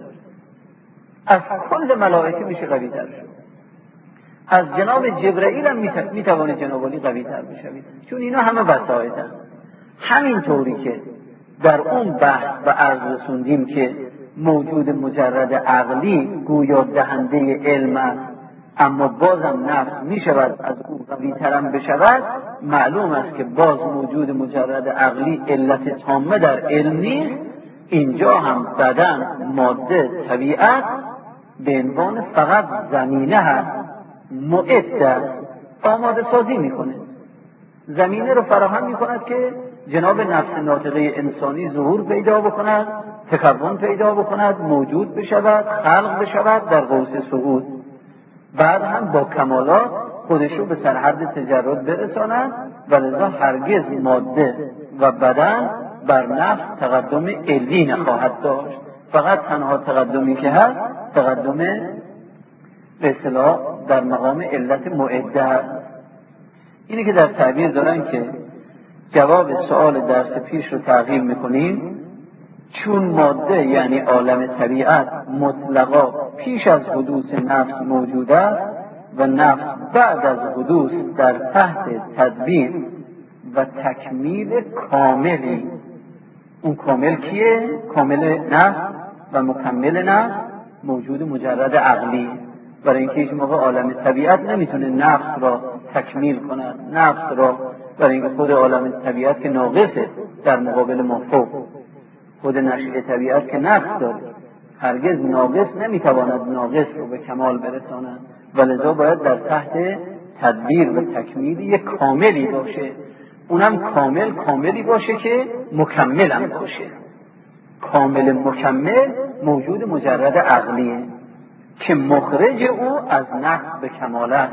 از کل ملائکه میشه قوی‌تر شد. از جناب جبرائیل هم میتوانه جناب علی قوی‌تر بشه، چون اینا همه وسایطن. همین طوری که در اون بحث و عرض رسوندیم که موجود مجرد عقلی گویا دهنده علم است، اما بازم نفس می شود از او قوی ترم بشود. معلوم است که باز موجود مجرد عقلی علت تامه در علم نیست. اینجا هم بدن، ماده، طبیعت به عنوان فقط زمینه هست، معد است، آماده سازی می کنه، زمینه رو فراهم می کند که جناب نفس ناطقه انسانی ظهور پیدا بکند، تکون پیدا بکند، موجود بشود، خلق بشود در قوس صعود. بعد هم با کمالات خودش رو به سرحد تجرد برساند و لذا هرگز ماده و بدن بر نفس تقدم علی نخواهد داشت. فقط تنها تقدمی که هست تقدم به اصطلاح در مقام علت معده هست. اینی که در تعبیر دارن که جواب سوال درس پیش رو تغییر میکنیم، چون ماده یعنی عالم طبیعت مطلقا پیش از حدوث نفس موجود است و نفس بعد از حدوث در تحت تدبیر و تکمیل کاملی. اون کامل کیه؟ کامل نفس و مکمل نفس موجود مجرد عقلی. برای اینکه هیچ موقع عالم طبیعت نمیتونه نفس را تکمیل کند، نفس را، برای اینکه خود عالم طبیعت که ناقصه در مقابل مافوق، خود نشأه طبیعت که نقص داره، هرگز ناقص نمیتواند ناقص رو به کمال برساند و لذا باید در تحت تدبیر و تکمیل یک کاملی باشه. اونم کامل کاملی باشه که مکمل هم باشه. کامل مکمل موجود مجرد عقلیه که مخرج او از نقص به کمال است.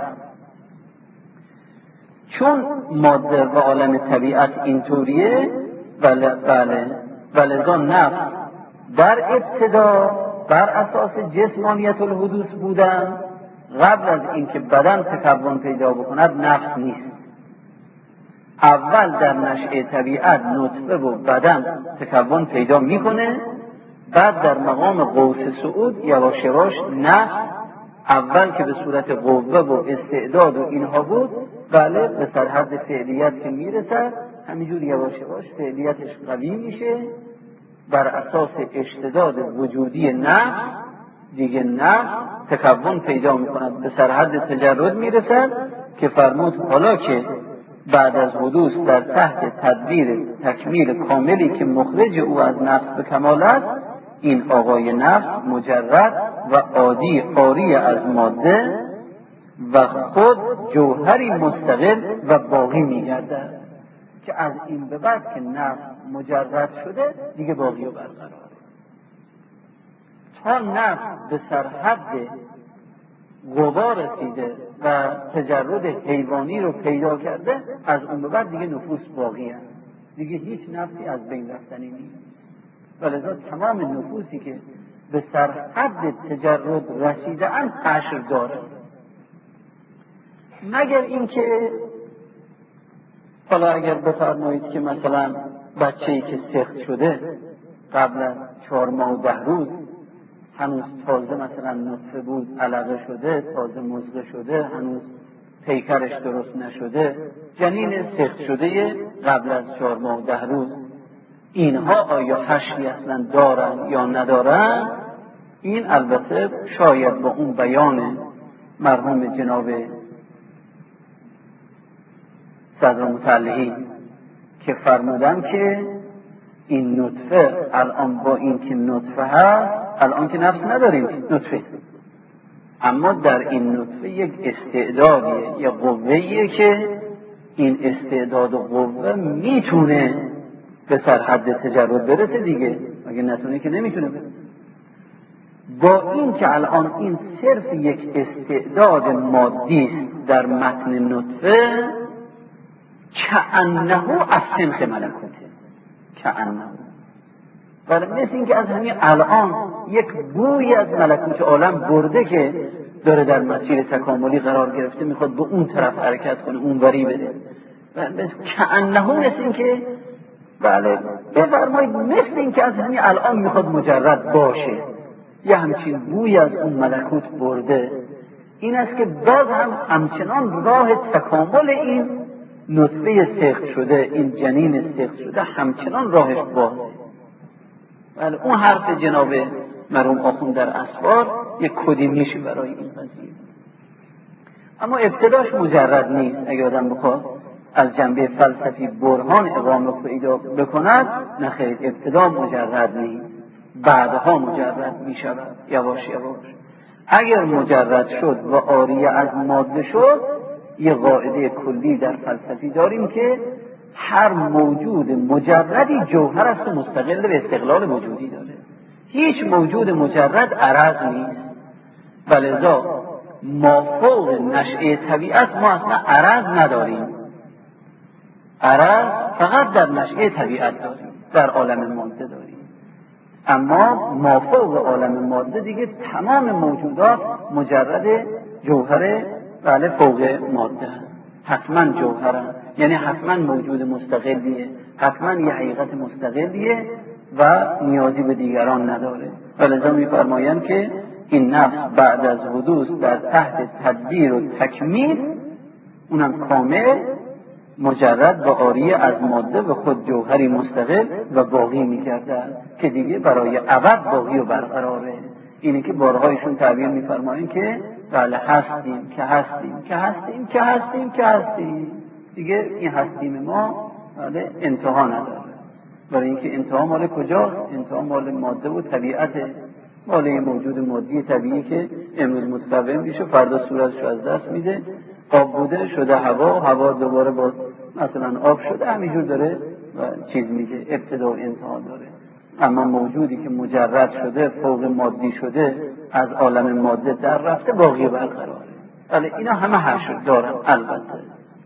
چون ماده و عالم طبیعت اینطوریه، بله بله ولذا نفس در ابتدا بر اساس جسمانیت الحدوث بودن، قبل از اینکه بدن تکون پیدا بکند نفس نیست. اول در نشأه طبیعت نطفه و بدن تکون پیدا میکنه، بعد در مقام قوس صعود یواش یواش نفس اول که به صورت قوه و استعداد و اینها بود، بله به سرحد فعلیت که میرسد همینجور یواش یواش فعلیتش قوی میشه بر اساس اشتداد وجودی نفس دیگه نفس تکون پیدا میکند، به سرحد تجرد میرسد که فرمود حالا که بعد از حدوث در تحت تدبیر تکمیل کاملی که مخرج او از نفس به کمال است، این آقای نفس مجرد و عادی عاری از ماده و خود جوهری مستقل و باقی میگردد که از این به بعد که نفس مجرد شده دیگه باقی و برقراره. تا نفس به سرحد قوا رسیده و تجرد حیوانی رو پیدا کرده، از اون به بعد دیگه نفوس باقی هست، دیگه هیچ نفسی از بین رفتنی نیست. ولذا تمام نفوسی که به سرحد تجرد رسیده اند حشر داره، مگر اینکه حالا اگر بفرمایید که مثلا بچه‌ای که سخت شده قبل از چهار ماه و ده روز هنوز تازه مثلا نطفه بود، علقه شده، تازه مزغه شده، هنوز پیکرش درست نشده، جنین سخت شده قبل از چهار ماه و ده روز، اینها آیا حشری اصلا دارن یا ندارن؟ این البته شاید با اون بیان مرحوم جناب صدر متعلقی که فرمودن که این نطفه الان با این که نطفه هست، الان که نفس نداریم نطفه، اما در این نطفه یک استعدادیه یا قوهیه که این استعداد و قوه میتونه به سرحد تجرد برسه دیگه، اگه نتونه که نمیتونه برسه. با این که الان این صرف یک استعداد مادی است در متن نطفه، کأنه از سنخ ملکوته، کأنه، ولی مثل این که از همین الان یک بوی از ملکوت عالم برده که داره در مسیر تکاملی قرار گرفته، میخواد به اون طرف حرکت کنه، اون وری بده. کأنه مثل این که بله بفرمایید مثل این که از همین الان میخواد مجرد باشه، یه همچین بوی از اون ملکوت برده. این است که باز هم همچنان راه تکامل این نطفه سخت شده، این جنین سخت شده همچنان راهش بازه. بله اون حرف جناب مرحوم آخوند در اسفار یک کدی میشه برای این قضیه، اما ابتداش مجرد نیست. اگه آدم بخواد از جنبه فلسفی برهان اقامه پیدا بکند، نخیر، ابتدا مجرد نیست، بعدها مجرد میشود یواش یواش. اگر مجرد شد و عاریه از ماده شد، یه قاعده کلی در فلسفی داریم که هر موجود مجردی جوهر است و مستقل به استقلال وجودی داره. هیچ موجود مجرد عرض نیست، ولذا ما فوق نشأه طبیعت ما اصلا عرض نداریم. عرض فقط در نشأه طبیعت داریم، در عالم ماده داریم، اما ما فوق عالم ماده دیگه تمام موجودات مجرد جوهر بله فوق ماده هست، حتما جوهرن، یعنی حتما موجود مستقلیه، حتما یه حقیقت مستقلیه و نیازی به دیگران نداره. ولذا می‌فرمایند که این نفس بعد از حدوث در تحت تدبیر و تکمیل، اونم کامل، مجرد و عاری از ماده و خود جوهری مستقل و باقی می‌گردد که دیگه برای ابد باقی و برقراره. اینه که بارهایشون تعبیر می‌فرمایند که بله هستیم که هستیم که هستیم که هستیم که هستیم، دیگه این هستیم ما بله انتها نداره. برای اینکه انتها مال کجاست؟ انتها مال ماده و طبیعته، مال این موجود مادی طبیعی که امروز متفاوت میشه، فردا صورتش از دست میده، آب بوده شده هوا، هوا دوباره باز مثلا آب شده، همینجور داره و چیز میگه، ابتدا و انتها داره. اما موجودی که مجرد شده، فوق مادی شده، از عالم ماده در رفته، باقی برقراره. ولی اینا همه حشر دارن البته،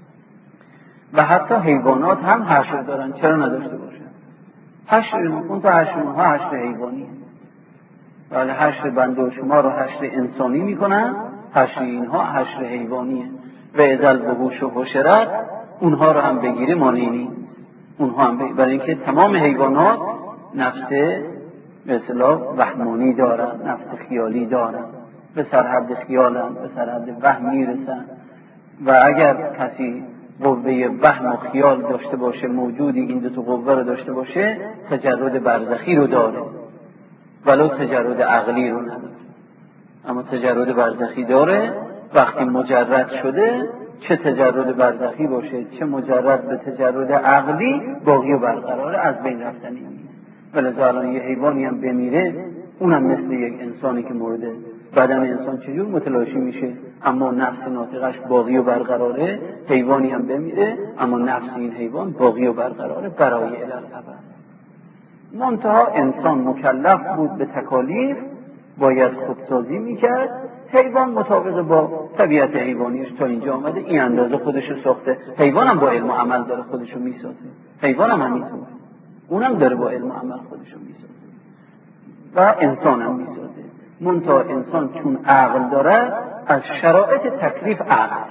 و حتی حیوانات هم حشر دارن، چرا نداشته باشن؟ حشر اون تا حشر اونها حشر حیوانیه، ولی حشر بنده و شما رو حشر انسانی میکنن، حشر اینها حشر حیوانیه. و ازل وحوش و حشرت، اونها رو هم بگیری مانعی نیست، اونها هم بگیری، برای اینکه تمام حیوانات نفس به اصطلاح وهمانی دارن، نفس خیالی دارن، به سرحد خیالن، به سرحد وهم میرسن. و اگر کسی قوه وهم و خیال داشته باشه، موجودی این دو تا قوه رو داشته باشه، تجرد برزخی رو داره ولو تجرد عقلی رو نداره. اما تجرد برزخی داره. وقتی مجرد شده، چه تجرد برزخی باشه چه مجرد به تجرد عقلی، باقی و برقراره، از بین رفتنی نیست. ولذا الان یه حیوانی هم بمیره، اونم مثل یک انسانی که مرده، بدن انسان چجور متلاشی میشه، اما نفس ناطقش باقی و برقراره. حیوانی هم بمیره اما نفس این حیوان باقی و برقراره برای الالابد. منتها انسان مکلف بود به تکالیف، باید خودسازی میکرد. حیوان مطابق با طبیعت حیوانیش تا اینجا آمده، این اندازه خودشو ساخته. حیوان هم با علم و عمل داره خودشو میسازه. حیوان هم همینطور، اونم داره با علم و عمل خودشو میسازه و انسان هم میسازه. منتها انسان چون عقل داره، از شرایط تکلیف عقل.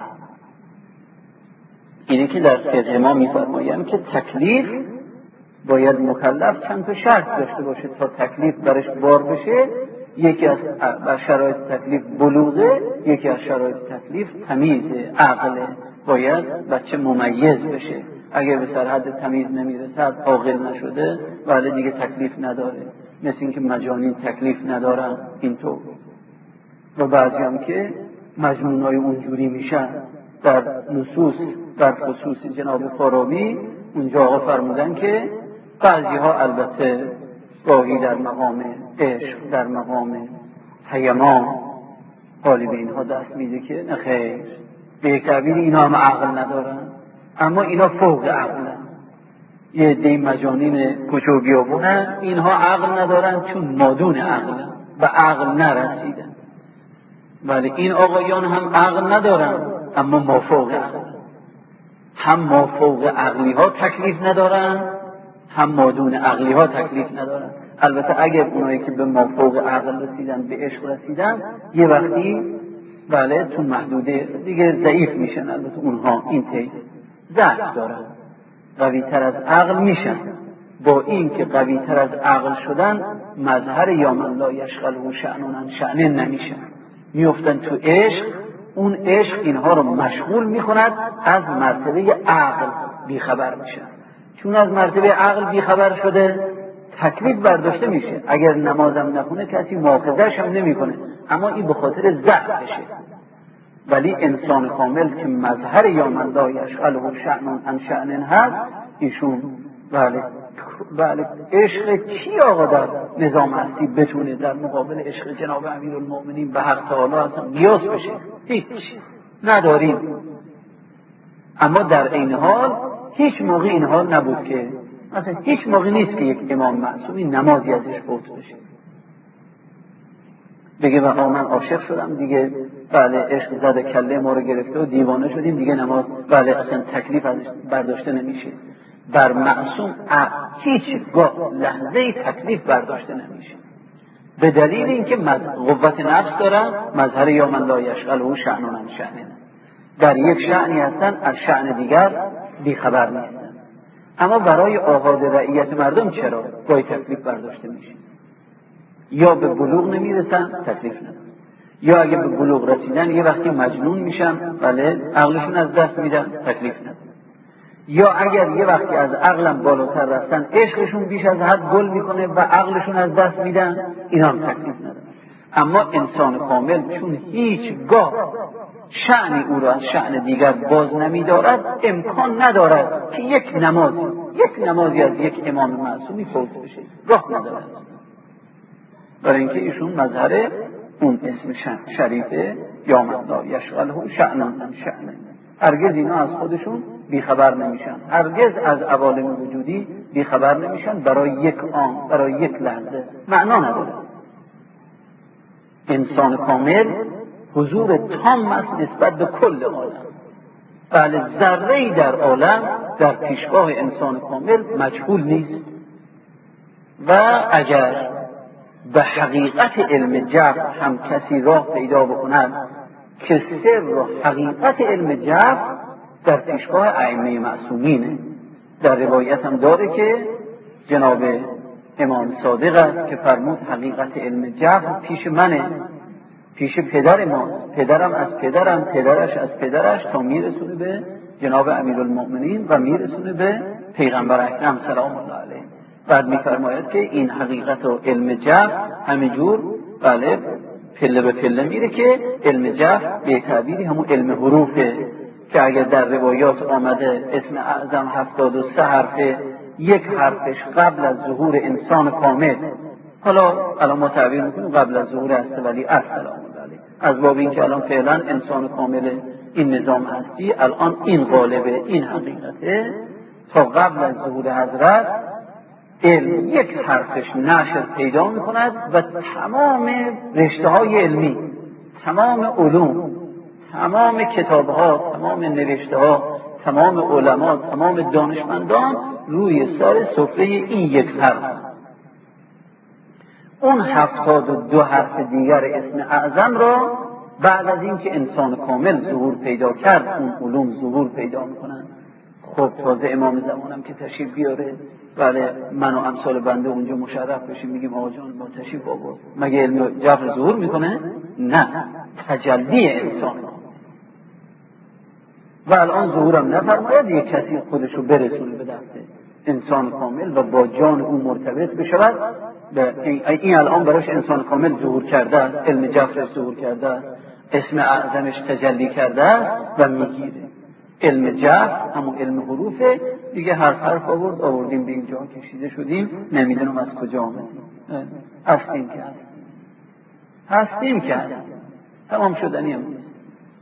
اینه که در فقه ما میفرمایند که تکلیف باید مکلف چند تا شرط داشته باشه تا تکلیف برش بار بشه. یکی از شرایط تکلیف بلوغه، یکی از شرایط تکلیف تمیز عقله. باید بچه ممیز بشه. اگر به سرحد تمیز نمیرسد، عاقل نشده، ولی دیگه تکلیف نداره. مثل اینکه مجانین تکلیف ندارن اینطور. و بعضی هم که مجنونای اونجوری میشن. در نصوص در خصوص جناب فارابی اونجا آقا فرمودن که بعضی ها البته گاهی در مقام عشق، در مقام تیمم حالی به اینها دست میده که نخیر، به یک تعبیر اینا هم عقل ندارن، اما اینا فوق عقلن. یه عده مجانین کوچه و بیابونن، اینها عقل ندارن چون مادون عقلن، به عقل نرسیدن. ولی این آقایان هم عقل ندارن اما مافوق عقلن. هم مافوق عقلی ها تکلیف ندارن، هم مادون عقلی ها تکلیف ندارن. البته اگر اونایی که به مافوق عقل رسیدن، به عشق رسیدن، یه وقتی بله تو محدوده دیگه ضعیف میشن. البته اونها این تیز ضعف دارن، قوی تر از عقل میشن. با این که قوی تر از عقل شدن، مظهر یا من لا یشغله شأن شأن نمیشن، میفتن تو عشق. اون عشق اینها رو مشغول میکند، از مرتبه عقل بیخبر میشن. چون از مرتبه عقل بیخبر شده، تکلیف برداشته میشه. اگر نمازم نخونه کسی مؤاخذه‌اش هم نمیکنه، اما این به خاطر ضعفشه. ولی انسان کامل که مظهر یا من لا یشغله شأن عن شأن هست، ایشون بله بله عشق چی آقا در نظام هستی بتونه در مقابل عشق جناب امیرالمؤمنین به حق تعالی اصلا قیاس بشه؟ هیچ نداریم. اما در این حال هیچ موقع این حال نبود که مثلا هیچ موقع نیست که یک امام معصومی نمازی ازش فوت بشه بگه بقا من عاشق شدم دیگه، بله عشق زده کله ما رو گرفته و دیوانه شدیم دیگه، نماز بله اصلا تکلیف ازش برداشته نمیشه. بر معصوم هیچگاه لحظه تکلیف برداشته نمیشه، به دلیل اینکه قوت نفس دارن. مظهر یا من لا یشغله شأن عن شأن، در یک شأنی هستن از شأن دیگر بیخبر نیستن. اما برای آغاز رعیت مردم چرا باید تکلیف برداشته میشه؟ یا به بلوغ نمیرسن تکلیف ندارن، یا اگه به بلوغ رسیدن یه وقتی مجنون میشن، بله عقلشون از دست میدن، تکلیف ندارن. یا اگر یه وقتی از عقلم بالاتر رفتن، عشقشون بیش از حد گل میکنه و عقلشون از دست میدن، اینا هم تکلیف ندارن. اما انسان کامل چون هیچگاه شأن او را از شأن دیگر باز نمیدارد، امکان ندارد که یک نماز یک نمازی از یک امام معصومی فوت بشه، راه ندارد. برای اینکه ایشون مظهر اون اسم شریفه یا من لا یشغله شأن عن شأن، هرگز اینا از خودشون بیخبر نمیشن، هرگز از عوالم وجودی بیخبر نمیشن. برای یک آن، برای یک لحظه معنا نداره. انسان کامل حضور تام است نسبت به کل عالم. بله ذره‌ای در عالم در پیشگاه انسان کامل مجهول نیست. و اگر به حقیقت علم جبر هم کسی راه پیدا بکند که سر و حقیقت علم جبر در پیشگاه ائمه معصومینه. در روایت هم داره که جناب امام صادق است که فرمود حقیقت علم جبر پیش منه، پیش پدر ما، پدرم از پدرم، پدرش از پدرش، تا میرسونه به جناب امیرالمؤمنین و میرسونه به پیغمبر اکرم سلام الله علیه. بعد میفرماید که این حقیقت و علم جبر همینجور بله پله به پله میره که علم جبر به تعبیری همون علم حروفه که اگر در روایات آمده اسم اعظم هفتاد و سه حرفه، یک حرفش قبل از ظهور انسان کامل، حالا الان ما تعبیر میکنیم قبل از ظهور هست ولی السلام علیه، از باب این که الان فعلا انسان کامل این نظام هستی الان این غالبه، این حقیقته، تا قبل از ظهور حضرت علم یک حرفش نشر پیدا میکند و تمام رشته های علمی، تمام علوم، تمام کتابها، تمام نوشته ها، تمام علما، تمام دانشمندان روی سر سفره این یک حرف. اون هفتاد و دو حرف دیگر اسم اعظم را بعد از اینکه انسان کامل ظهور پیدا کرد اون علوم ظهور پیدا میکنن. خب تازه امام زمانم که تشریف بیاره، بله من و امثال بنده اونجا مشرف بشیم میگیم آقا جان با تشریف آورد، مگه علم جبر ظهور میکنه؟ نه، تجلی انسان. و الان ظهورم نفرماید یک کسی خودشو برسونه به دست انسان کامل و با جان او مرتبط بشود. این الان براش انسان کامل ظهور کرده است، علم جبر ظهور کرده است، اسم اعظمش تجلی کرده است و میگیره. علم جبر همون علم حروفه دیگه، حرف حرف آورد آوردیم به اینجا کشیده شدیم، نمیدونم از کجا آمدیم. هستیم که هستیم هستیم که هستیم تمام شدنی هم نیست.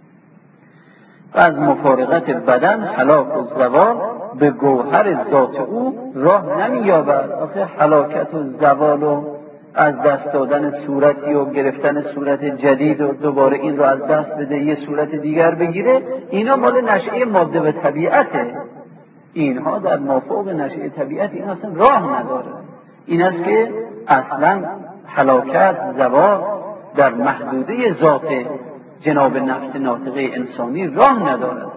و از مفارقت بدن هلاک و زوال به گوهر ذات او راه نمی‌یابد. آخه هلاکت و زوال و از دست دادن صورتی و گرفتن صورت جدید و دوباره این رو از دست بده یه صورت دیگر بگیره، اینا مال نشأه ماده و طبیعته. اینها در مافوق نشأه طبیعت این اصلا راه نداره. این است که اصلا هلاکت زوال در محدوده ذات جناب نفس ناطقه انسانی راه ندارد.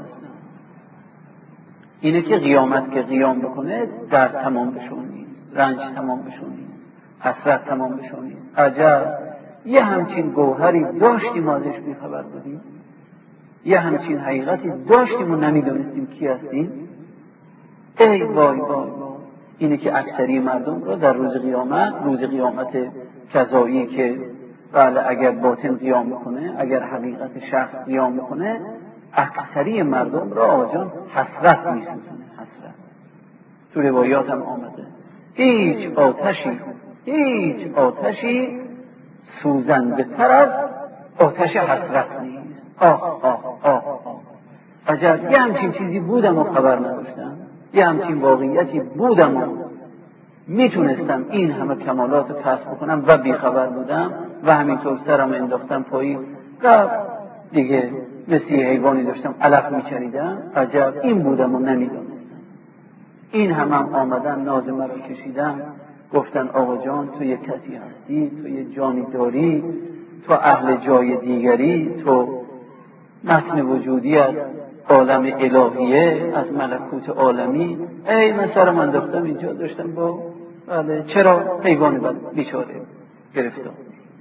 اینه که قیامت که قیام بکنه در تمام بشونید، رنج تمام بشونید، حسرت تمام بشونید. عجب یه همچین گوهری داشتیم ازش بیخبر بودیم، یه همچین حقیقتی داشتیم و نمیدونستیم کی هستیم. ای وای وای وای. اینه که اکثری مردم رو در روز قیامت، روز قیامت قضایی که بله اگر باطن قیام میکنه، اگر حقیقت شخص قیام میکنه، اکثری مردم را آجان حسرت میسوزونه. حسرت تو روایات هم آمده هیچ آتشی هیچ آتشی سوزنده تر از آتش حسرت نیست. آه آه آه آه عجب یه همچین چیزی بودم و خبر نداشتم، یه همچین واقعیتی بودم و میتونستم این همه کمالات رو کسب بکنم و بیخبر بودم و همینطور سرم انداختم پایین و دیگه مثل حیوانی داشتم علف میچریدم. عجب این بودم و نمیدونستم. این هم هم آمدن ناز مرا کشیدن، گفتن آقا جان تو یه کسی هستی، تو یه جانی داری، تو اهل جای دیگری، تو متن وجودی از عالم الهیه، از ملکوت عالمی. ای من سرم انداختم اینجا داشتم با بله چرا حیوانی بد بیچاره گرفتم.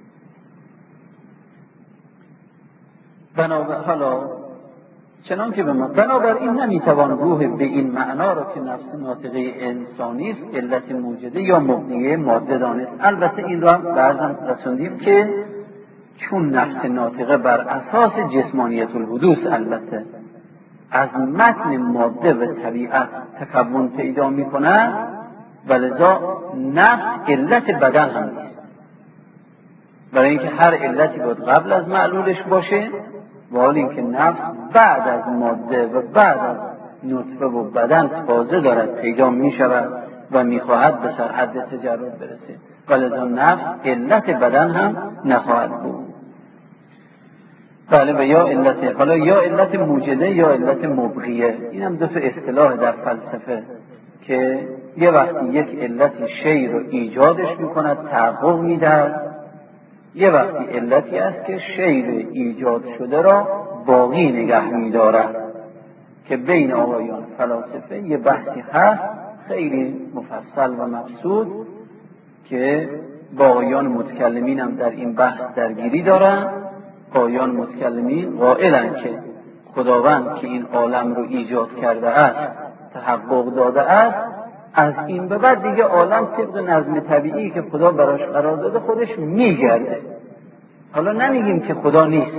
بنابر حالا چنان که به ما بنابراین نمیتوان روح به این معنا را که نفس ناطقه انسانی است علت موجده یا مبنیه ماده دانست. البته این را بعضا رسوندیم که چون نفس ناطقه بر اساس جسمانیت الحدوث البته از متن ماده و طبیعت تکون پیدا می کند، ولذا نفس علت بدن هم نیست. برای اینکه هر علتی باید قبل از معلولش باشه، و حالی اینکه نفس بعد از ماده و بعد از نطفه و بدن تازه دارد پیدا می شود و می خواهد به سرحد تجرد برسه، ولذا نفس علت بدن هم نخواهد بود. بله و یا علت، حالا یا علت موجده یا علت مبغیه. این هم دو تا اصطلاح در فلسفه که یه وقتی یک علتی شی رو ایجادش میکند تحقق میدهد، یه وقتی علتی است که شی رو ایجاد شده را باقی نگه میدارد، که بین آقایان فلاسفه یه بحثی هست خیلی مفصل و مبسوط که با آقایان متکلمین هم در این بحث درگیری دارن. آقایان متکلمین قائلن که خداوند که این عالم رو ایجاد کرده است تحقق داده است، از این به بعد دیگه عالم طبق نظم طبیعی که خدا براش قرار داده خودش میگرده. حالا نمیگیم که خدا نیست،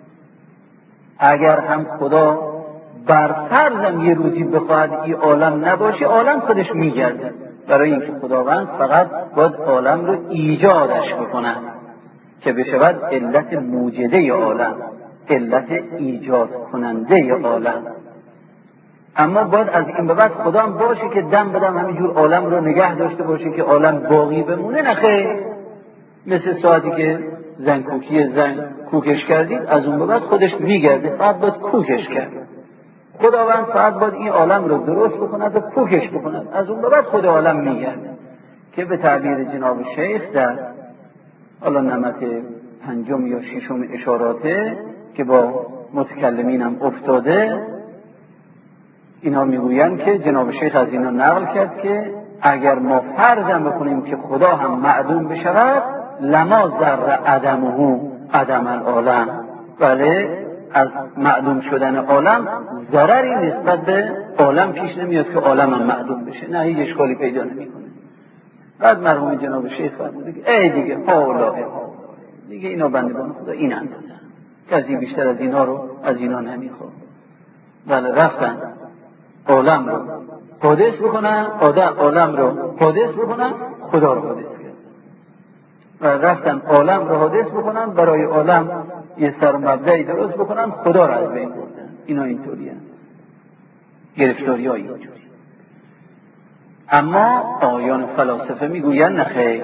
اگر هم خدا بر فرضم یه روزی بخواهد این عالم نباشه، عالم خودش میگرده، برای اینکه خداوند فقط باید عالم رو ایجادش بکنه که بشود علت موجده عالم، علت ایجاد کننده عالم. اما باید از این به بعد خدا هم باشه که دم بدم همینجور عالم رو نگه داشته باشه که عالم باقی بمونه، نخیر. مثل ساعتی که زن کوکی زن کوکش کردید، از اون به بعد خودش میگرده، فقط باید کوکش کرد. خداوند فقط باید این عالم رو درست بکند و کوکش بکند، از اون به بعد خود عالم میگرده. که به تعبیر جناب شیخ در حالا نمط پنجم یا ششم اشاراته که با متکلمین هم افتاده، اینا میگویند که جناب شیخ از اینا نقل کرد که اگر ما فرضم بکنیم که خدا هم معدوم بشود، لما ذر عدمه عدم العالم، بله از معدوم شدن عالم ضرری نسبت به عالم پیش نمیاد که عالم هم معدوم بشه، نه هیچ اشکالی پیدا نمیکنه. بعد مرحوم جناب شیخ فرموده که ای دیگه حالا دیگه اینا بندگان خدا این اندازه، کسی بیشتر از اینا رو از اینا نمیخواد. بله رفتن عالم رو حادث بکنن، عالم رو حادث بکنن، خدا رو حادث کرد. و رفتن عالم رو حادث بکنن، برای عالم یه سر مبدعی درست بکنن، خدا رو از بین بردن. اینا اینطوری هست، گرفتاری های اینجوری. اما آیان فلاسفه میگوین نخیر،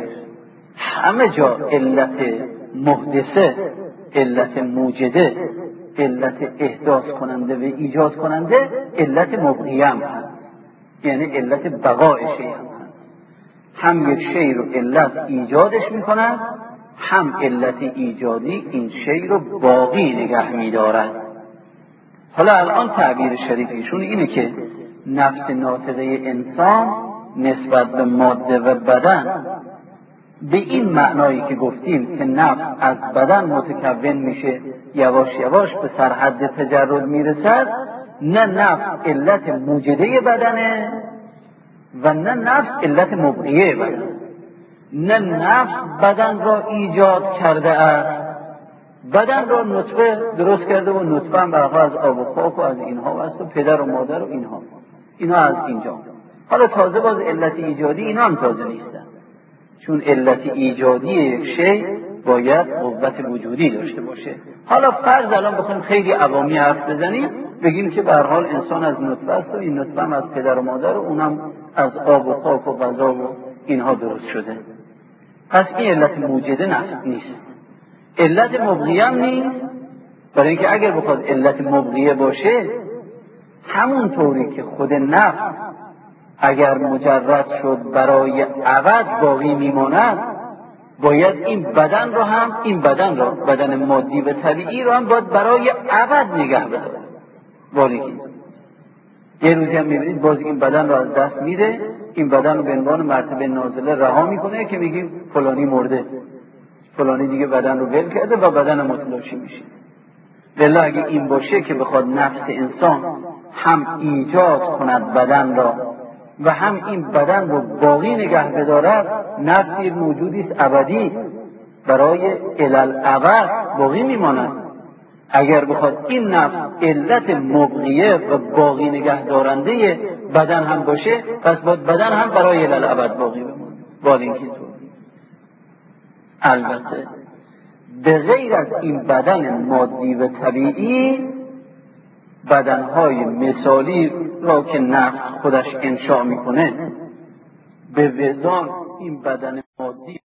همه جا علت محدثه، علت موجده، علت احداث کننده و ایجاد کننده علت مبقیه هم هست، یعنی علت بقای شی هم هست. هم یک شی رو علت ایجادش میکنند، هم علت ایجادی این شی رو باقی نگه میدارد. حالا الان تعبیر شریفیشون اینه که نفس ناطقه انسان نسبت به ماده و بدن به این معنایی که گفتیم که نفس از بدن متکون میشه، یواش یواش به سرحد تجرد میرسد، نه نفس علت موجده بدنه و نه نفس علت مبقیه بدن. نه نفس بدن را ایجاد کرده است، بدن را نطفه درست کرده و نطفه هم برخواه از آب و خاک و از اینها هست و پدر و مادر و اینها اینا از اینجا. حالا تازه باز علت ایجادی اینا هم تازه نیستن، چون علت ایجادی یک شی باید قوت وجودی داشته باشه. حالا فرض الان بخوایم خیلی عوامی حرف بزنیم، بگیم که به هر حال انسان از نطفه است و این نطفه هم از پدر و مادر و اونم از آب و خاک و غذا و اینها درست شده. پس این علت موجده نفس نیست، علت مبغیه هم نیست، برای اینکه اگر بخواد علت مبغیه باشه، همون طوری که خود نفس اگر مجرد شد برای ابد باقی میماند، باید این بدن رو هم این بدن رو بدن مادی و طبیعی رو هم باید برای ابد نگه بداره. والیکی یه روزی هم میبینید باز این بدن رو از دست میده، این بدن رو به عنوان مرتبه نازله رها میکنه که میگیم فلانی مرده، فلانی دیگه بدن رو ول کرده و بدن متلاشی میشه. لله اگه این باشه که بخواد نفس انسان هم ایجاد کند بدن را و هم این بدن رو باقی نگه بدارد، نفسی موجودی است ابدی برای الالابد باقی میماند. اگر بخواد این نفس علت مبقیه و باقی نگه دارنده بدن هم باشه، پس باید بدن هم برای الالابد باقی بماند. باید این که طور البته به غیر از این بدن مادی و طبیعی، بدنهای مثالی را که نفس خودش انشاء میکنه، به وزان این بدن مادی